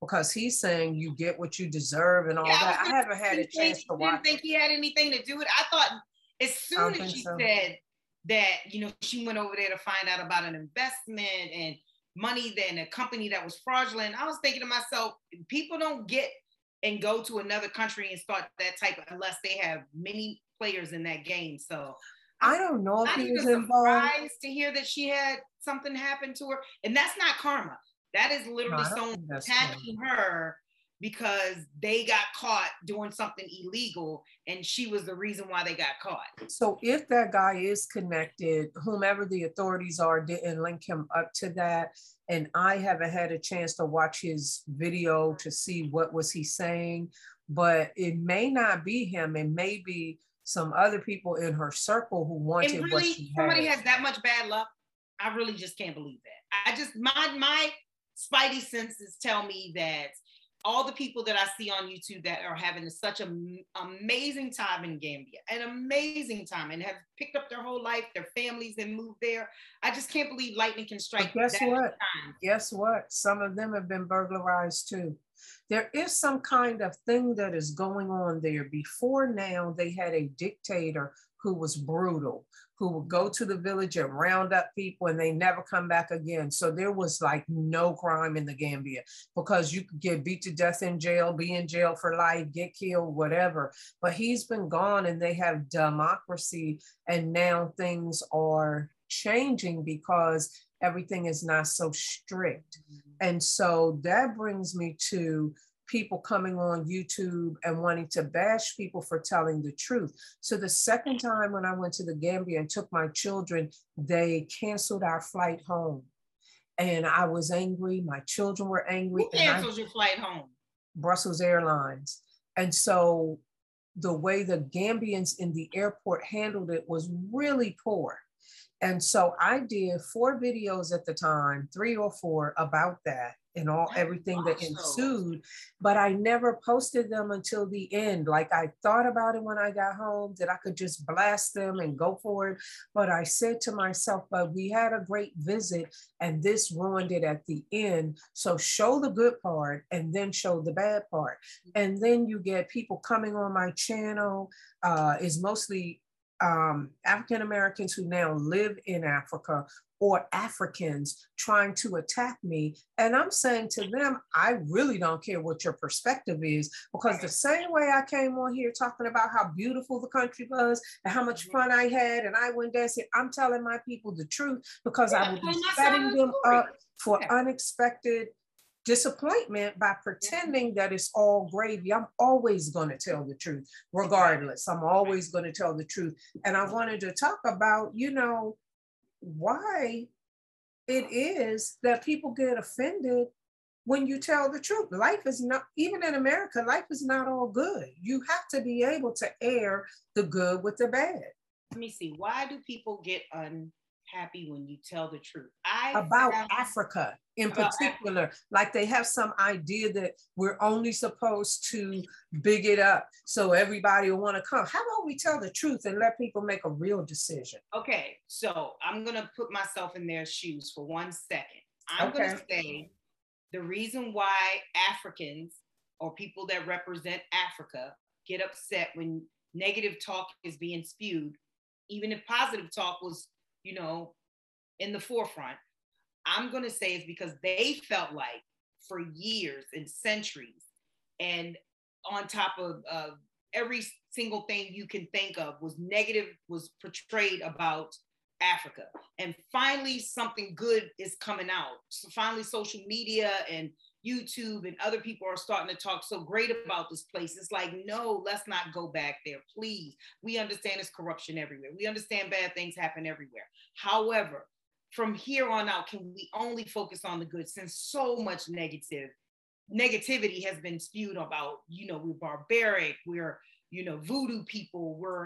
Speaker 1: because he's saying you get what you deserve and all that. I haven't had a chance to watch.
Speaker 2: Didn't think he had anything to do with it. I thought as soon as she said that, you know, she went over there to find out about an investment and money in a company that was fraudulent, I was thinking to myself, people don't get and go to another country and start that type of, unless they have many players in that game. So
Speaker 1: I don't know if he was involved.
Speaker 2: Surprised to hear that she had something happen to her, and that's not karma. That is literally someone attacking her because they got caught doing something illegal, and she was the reason why they got caught.
Speaker 1: So if that guy is connected, whomever the authorities are didn't link him up to that, and I haven't had a chance to watch his video to see what was he saying, but it may not be him. It may be some other people in her circle who wanted
Speaker 2: really,
Speaker 1: what she had.
Speaker 2: Somebody has that much bad luck. I really just can't believe that. I just, my spidey senses tell me that all the people that I see on YouTube that are having such an amazing time in Gambia, an amazing time, and have picked up their whole life, their families, and moved there. I just can't believe lightning can strike.
Speaker 1: But guess what? Guess what? Some of them have been burglarized too. There is some kind of thing that is going on there. Before now, they had a dictator who was brutal, who would go to the village and round up people and they never come back again. So there was like no crime in the Gambia because you could get beat to death in jail, be in jail for life, get killed, whatever. But he's been gone and they have democracy, and now things are changing because everything is not so strict. And so that brings me to people coming on YouTube and wanting to bash people for telling the truth. So the second time when I went to the Gambia and took my children, they canceled our flight home. And I was angry. My children were angry.
Speaker 2: Who canceled your flight home?
Speaker 1: Brussels Airlines. And so the way the Gambians in the airport handled it was really poor. And so I did 4 videos at the time, 3 or 4 about that and everything that ensued, but I never posted them until the end. Like I thought about it when I got home that I could just blast them and go for it. But I said to myself, but we had a great visit and this ruined it at the end. So show the good part and then show the bad part. And then you get people coming on my channel, is mostly African Americans who now live in Africa or Africans trying to attack me. And I'm saying to them, I really don't care what your perspective is, because the same way I came on here talking about how beautiful the country was and how much fun I had and I went dancing, I'm telling my people the truth because I would be setting them up for unexpected disappointment by pretending that it's all gravy. I'm always going to tell the truth, regardless. I'm always going to tell the truth. And I wanted to talk about, you know, why it is that people get offended when you tell the truth. Life is not, even in America, life is not all good. You have to be able to air the good with the bad.
Speaker 2: Let me see. Why do people get unhappy when you tell the truth?
Speaker 1: About Africa in particular, like they have some idea that we're only supposed to big it up so everybody will want to come. How about we tell the truth and let people make a real decision?
Speaker 2: Okay, so I'm gonna put myself in their shoes for 1 second. I'm gonna say the reason why Africans or people that represent Africa get upset when negative talk is being spewed, even if positive talk was, you know, in the forefront, I'm going to say is because they felt like for years and centuries, and on top of every single thing you can think of was negative, was portrayed about Africa. And finally, something good is coming out. So finally, social media and YouTube and other people are starting to talk so great about this place. It's like, no, let's not go back there, please. We understand there's corruption everywhere. We understand bad things happen everywhere. However, from here on out, can we only focus on the good, since so much negativity has been spewed about, you know, we're barbaric, we're, you know, voodoo people, we're,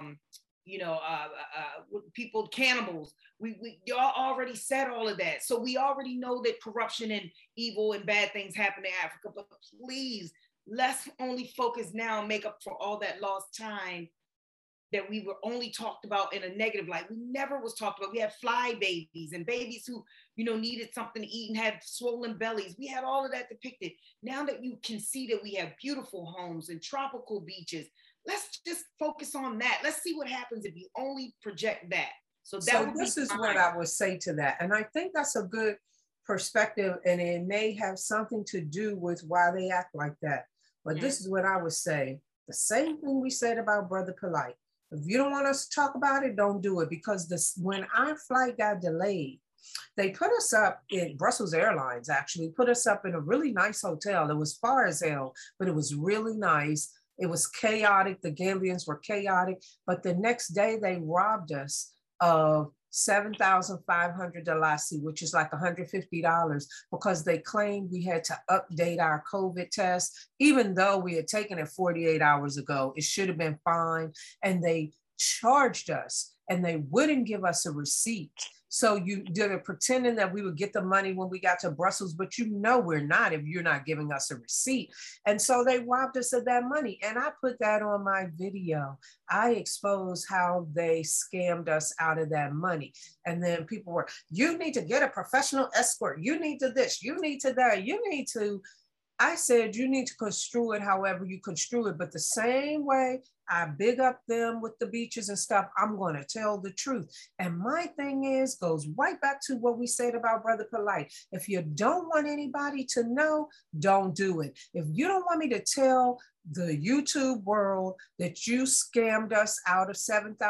Speaker 2: people, cannibals. Y'all already said all of that. So we already know that corruption and evil and bad things happen in Africa, but please, let's only focus now and make up for all that lost time that we were only talked about in a negative light. We never was talked about. We had fly babies and babies who, you know, needed something to eat and had swollen bellies. We had all of that depicted. Now that you can see that we have beautiful homes and tropical beaches, let's just focus on that. Let's see what happens if you only project that. So
Speaker 1: this is what I would say to that. And I think that's a good perspective, and it may have something to do with why they act like that. But this is what I would say. The same thing we said about Brother Polite. If you don't want us to talk about it, don't do it. Because when our flight got delayed, they put us up in Brussels Airlines, actually put us up in a really nice hotel. It was far as hell, but it was really nice. It was chaotic. The Gambians were chaotic. But the next day they robbed us of 7,500 dalasi, which is like $150, because they claimed we had to update our COVID test, even though we had taken it 48 hours ago. It should have been fine. And they charged us, and they wouldn't give us a receipt. So they're pretending that we would get the money when we got to Brussels, but you know we're not if you're not giving us a receipt. And so they robbed us of that money. And I put that on my video. I exposed how they scammed us out of that money. And then people were, you need to get a professional escort. You need to this, you need to that, you need to. I said, you need to construe it however you construe it. But the same way I big up them with the beaches and stuff, I'm going to tell the truth. And my thing goes right back to what we said about Brother Polite. If you don't want anybody to know, don't do it. If you don't want me to tell the YouTube world that you scammed us out of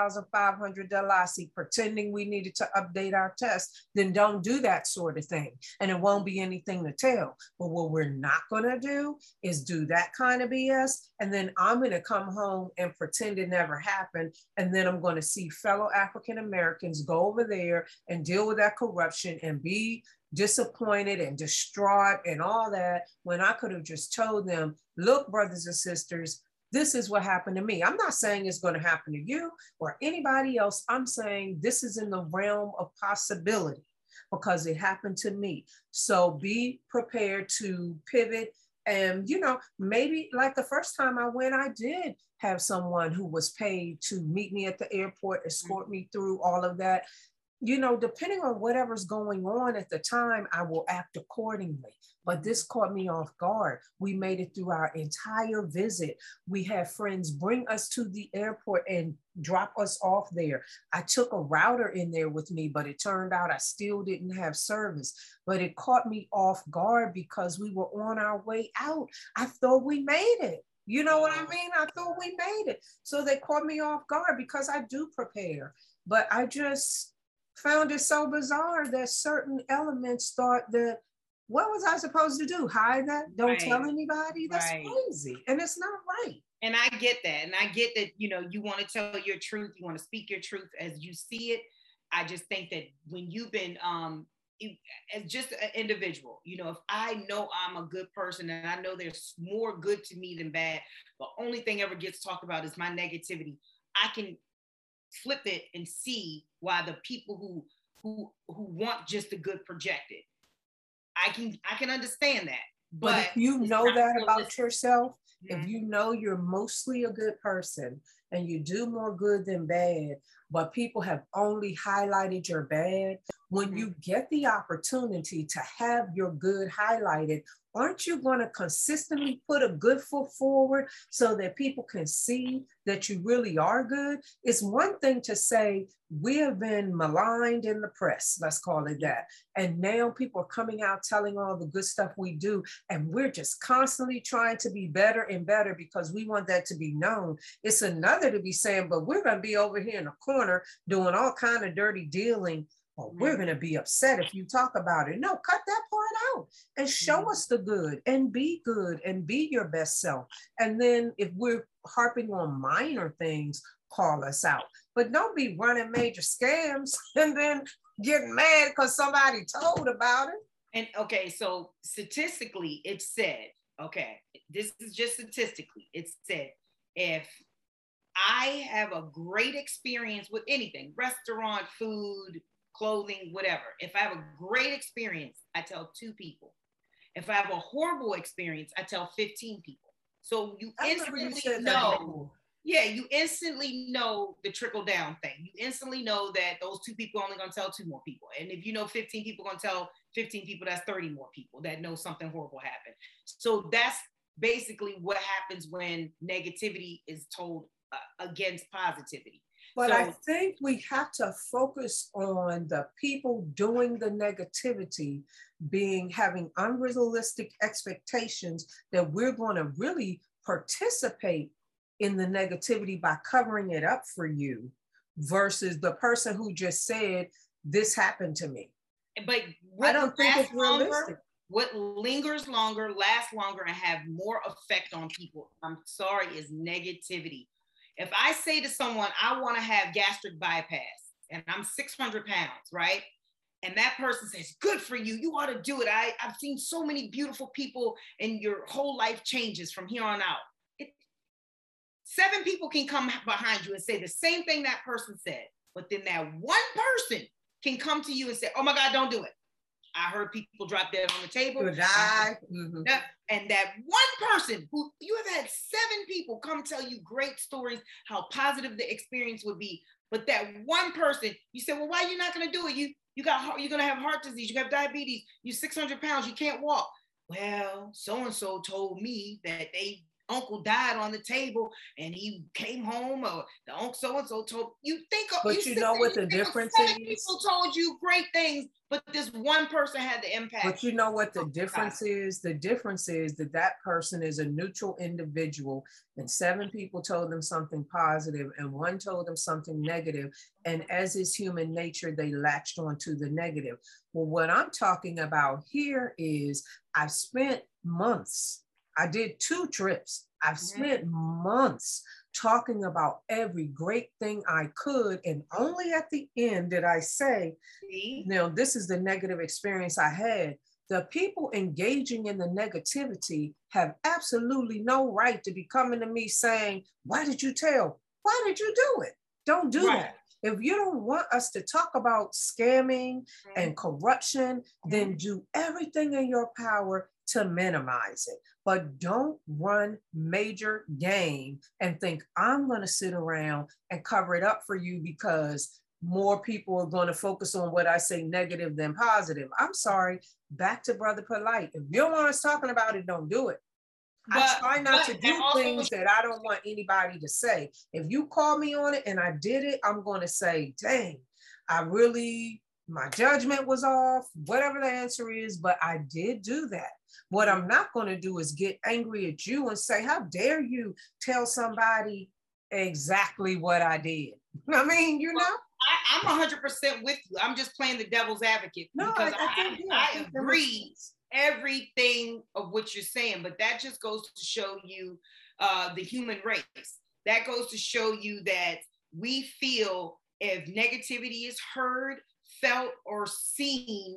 Speaker 1: 7,500 dalasi pretending we needed to update our test, then don't do that sort of thing. And it won't be anything to tell. But what we're not going to do is do that kind of BS. And then I'm going to come home and pretend it never happened. And then I'm going to see fellow African Americans go over there and deal with that corruption and be disappointed and distraught and all that, when I could have just told them, look, brothers and sisters, this is what happened to me. I'm not saying it's going to happen to you or anybody else. I'm saying this is in the realm of possibility because it happened to me. So be prepared to pivot. And, you know, maybe like the first time I went, I did have someone who was paid to meet me at the airport, escort me through all of that. You know, depending on whatever's going on at the time, I will act accordingly. But this caught me off guard. We made it through our entire visit. We had friends bring us to the airport and drop us off there. I took a router in there with me, but it turned out I still didn't have service. But it caught me off guard because we were on our way out. I thought we made it. You know what I mean? I thought we made it. So they caught me off guard because I do prepare. But I just found it so bizarre that certain elements thought that, what was I supposed to do? Hide that? Don't tell anybody? That's crazy. And it's not right.
Speaker 2: And I get that. And I get that, you know, you want to tell your truth. You want to speak your truth as you see it. I just think that when you've been, as just an individual, you know, if I know I'm a good person and I know there's more good to me than bad, the only thing ever gets talked about is my negativity. I can flip it and see why the people who want just the good projected. I can understand that.
Speaker 1: But if you know that about yourself, if you know you're mostly a good person and you do more good than bad, but people have only highlighted your bad, when you get the opportunity to have your good highlighted, aren't you going to consistently put a good foot forward so that people can see that you really are good? It's one thing to say, we have been maligned in the press, let's call it that. And now people are coming out telling all the good stuff we do. And we're just constantly trying to be better and better because we want that to be known. It's another to be saying, but we're going to be over here in a corner doing all kind of dirty dealing. Or we're going to be upset if you talk about it. No, cut that part out and show us the good and be your best self. And then if we're harping on minor things, call us out. But don't be running major scams and then getting mad because somebody told about it.
Speaker 2: And okay, so statistically, it said, okay, this is just statistically, it said, if I have a great experience with anything, restaurant, food, clothing, whatever. If I have a great experience, I tell 2 people. If I have a horrible experience, I tell 15 people. So you instantly know Yeah, you instantly know the trickle down thing. You instantly know that those 2 people are only going to tell 2 more people. And if you know 15 people going to tell 15 people, that's 30 more people that know something horrible happened. So that's basically what happens when negativity is told against positivity.
Speaker 1: But so, I think we have to focus on the people doing the negativity having unrealistic expectations that we're going to really participate in the negativity by covering it up for you versus the person who just said, this happened to me.
Speaker 2: But I don't think it's realistic. What lingers longer, lasts longer, and have more effect on people, I'm sorry, is negativity. If I say to someone, I want to have gastric bypass, and I'm 600 pounds, right? And that person says, good for you, you ought to do it. I've seen so many beautiful people and your whole life changes from here on out. 7 people can come behind you and say the same thing that person said, but then that one person can come to you and say, oh my God, don't do it. I heard people drop dead on the table. Mm-hmm. And that one person who you have had 7 people come tell you great stories, how positive the experience would be. But that one person, you say, well, why are you not going to do it? You're going to have heart disease. You have diabetes. You're 600 pounds. You can't walk. Well, so-and-so told me that uncle died on the table and he came home, or the uncle so-and-so told you.
Speaker 1: But you know what the difference is?
Speaker 2: People told you great things, but this one person had the impact.
Speaker 1: But you know what the difference is? The difference is that person is a neutral individual, and 7 people told them something positive and 1 told them something negative. And as is human nature, they latched onto the negative. Well, what I'm talking about here is I've spent months. I did 2 trips. I've spent months talking about every great thing I could. And only at the end did I say, now this is the negative experience I had. The people engaging in the negativity have absolutely no right to be coming to me saying, why did you tell? Why did you do it? Don't do that. If you don't want us to talk about scamming and corruption, then do everything in your power to minimize it. But don't run major game and think I'm going to sit around and cover it up for you because more people are going to focus on what I say negative than positive. I'm sorry. Back to Brother Polite. If you don't want us talking about it, don't do it. I try not to do things that I don't want anybody to say. If you call me on it and I did it, I'm going to say, dang, my judgment was off, whatever the answer is, but I did do that. What I'm not going to do is get angry at you and say, how dare you tell somebody exactly what I did? I mean, you know?
Speaker 2: I'm 100% with you. I'm just playing the devil's advocate because I agree everything of what you're saying, but that just goes to show you the human race. That goes to show you that we feel if negativity is heard, felt, or seen,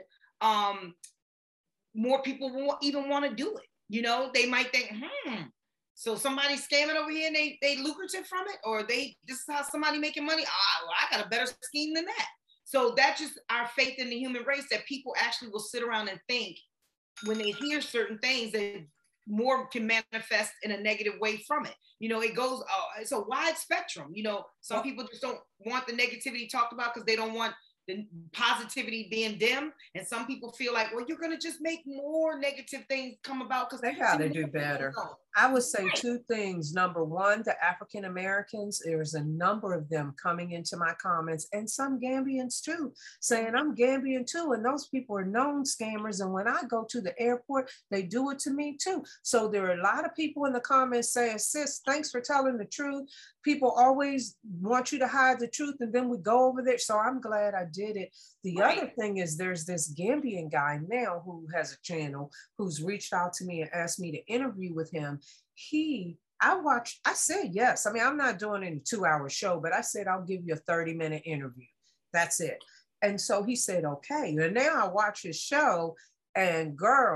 Speaker 2: more people won't even want to do it. You know, they might think, so somebody's scamming over here and they lucrative from it, or this is how somebody making money. Well, I got a better scheme than that. So that's just our faith in the human race, that people actually will sit around and think when they hear certain things that more can manifest in a negative way from it. You know, it goes, it's a wide spectrum. You know, some people just don't want the negativity talked about because they don't want the positivity being dim, and some people feel like, well, you're going to just make more negative things come about because
Speaker 1: they got to do better. I would say 2 things. Number 1, the African Americans, there's a number of them coming into my comments, and some Gambians too, saying I'm Gambian too, and those people are known scammers, and when I go to the airport, they do it to me too. So there are a lot of people in the comments saying, sis, thanks for telling the truth. People always want you to hide the truth, and then we go over there. So I'm glad I did it. The other thing is there's this Gambian guy now who has a channel who's reached out to me and asked me to interview with him. I said yes. I mean, I'm not doing a 2-hour show, but I said, I'll give you a 30-minute interview. That's it. And so he said, okay. And now I watch his show, and girl,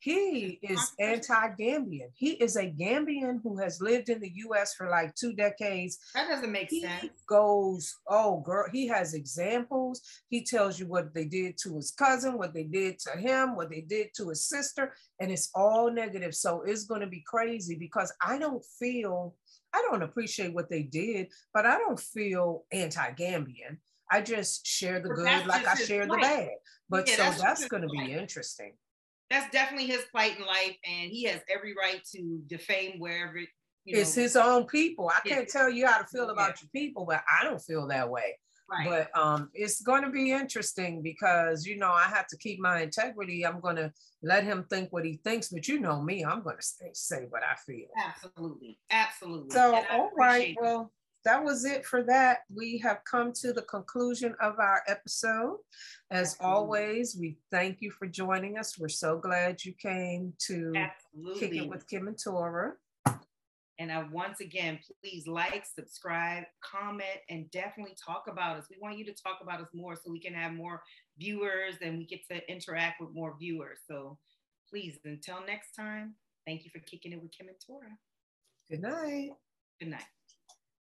Speaker 1: He is anti-Gambian. He is a Gambian who has lived in the US for like 2 decades.
Speaker 2: That doesn't make sense.
Speaker 1: He goes, oh girl, he has examples. He tells you what they did to his cousin, what they did to him, what they did to his sister, and it's all negative. So it's going to be crazy because I don't appreciate what they did, but I don't feel anti-Gambian. I just share the good like I share the bad. But yeah, so that's going to be interesting.
Speaker 2: That's definitely his plight in life, and he has every right to defame wherever.
Speaker 1: It's his own people. I can't tell you how to feel about your people, but I don't feel that way. Right. But it's going to be interesting because, I have to keep my integrity. I'm going to let him think what he thinks, but me, I'm going to say what I feel.
Speaker 2: Absolutely. Absolutely.
Speaker 1: So, all right. Well, that was it for that. We have come to the conclusion of our episode. As always, we thank you for joining us. We're so glad you came to Kick It with Kim and Tora.
Speaker 2: And once again, please like, subscribe, comment, and definitely talk about us. We want you to talk about us more so we can have more viewers and we get to interact with more viewers. So please, until next time, thank you for Kicking It with Kim and Tora.
Speaker 1: Good night.
Speaker 2: Good night.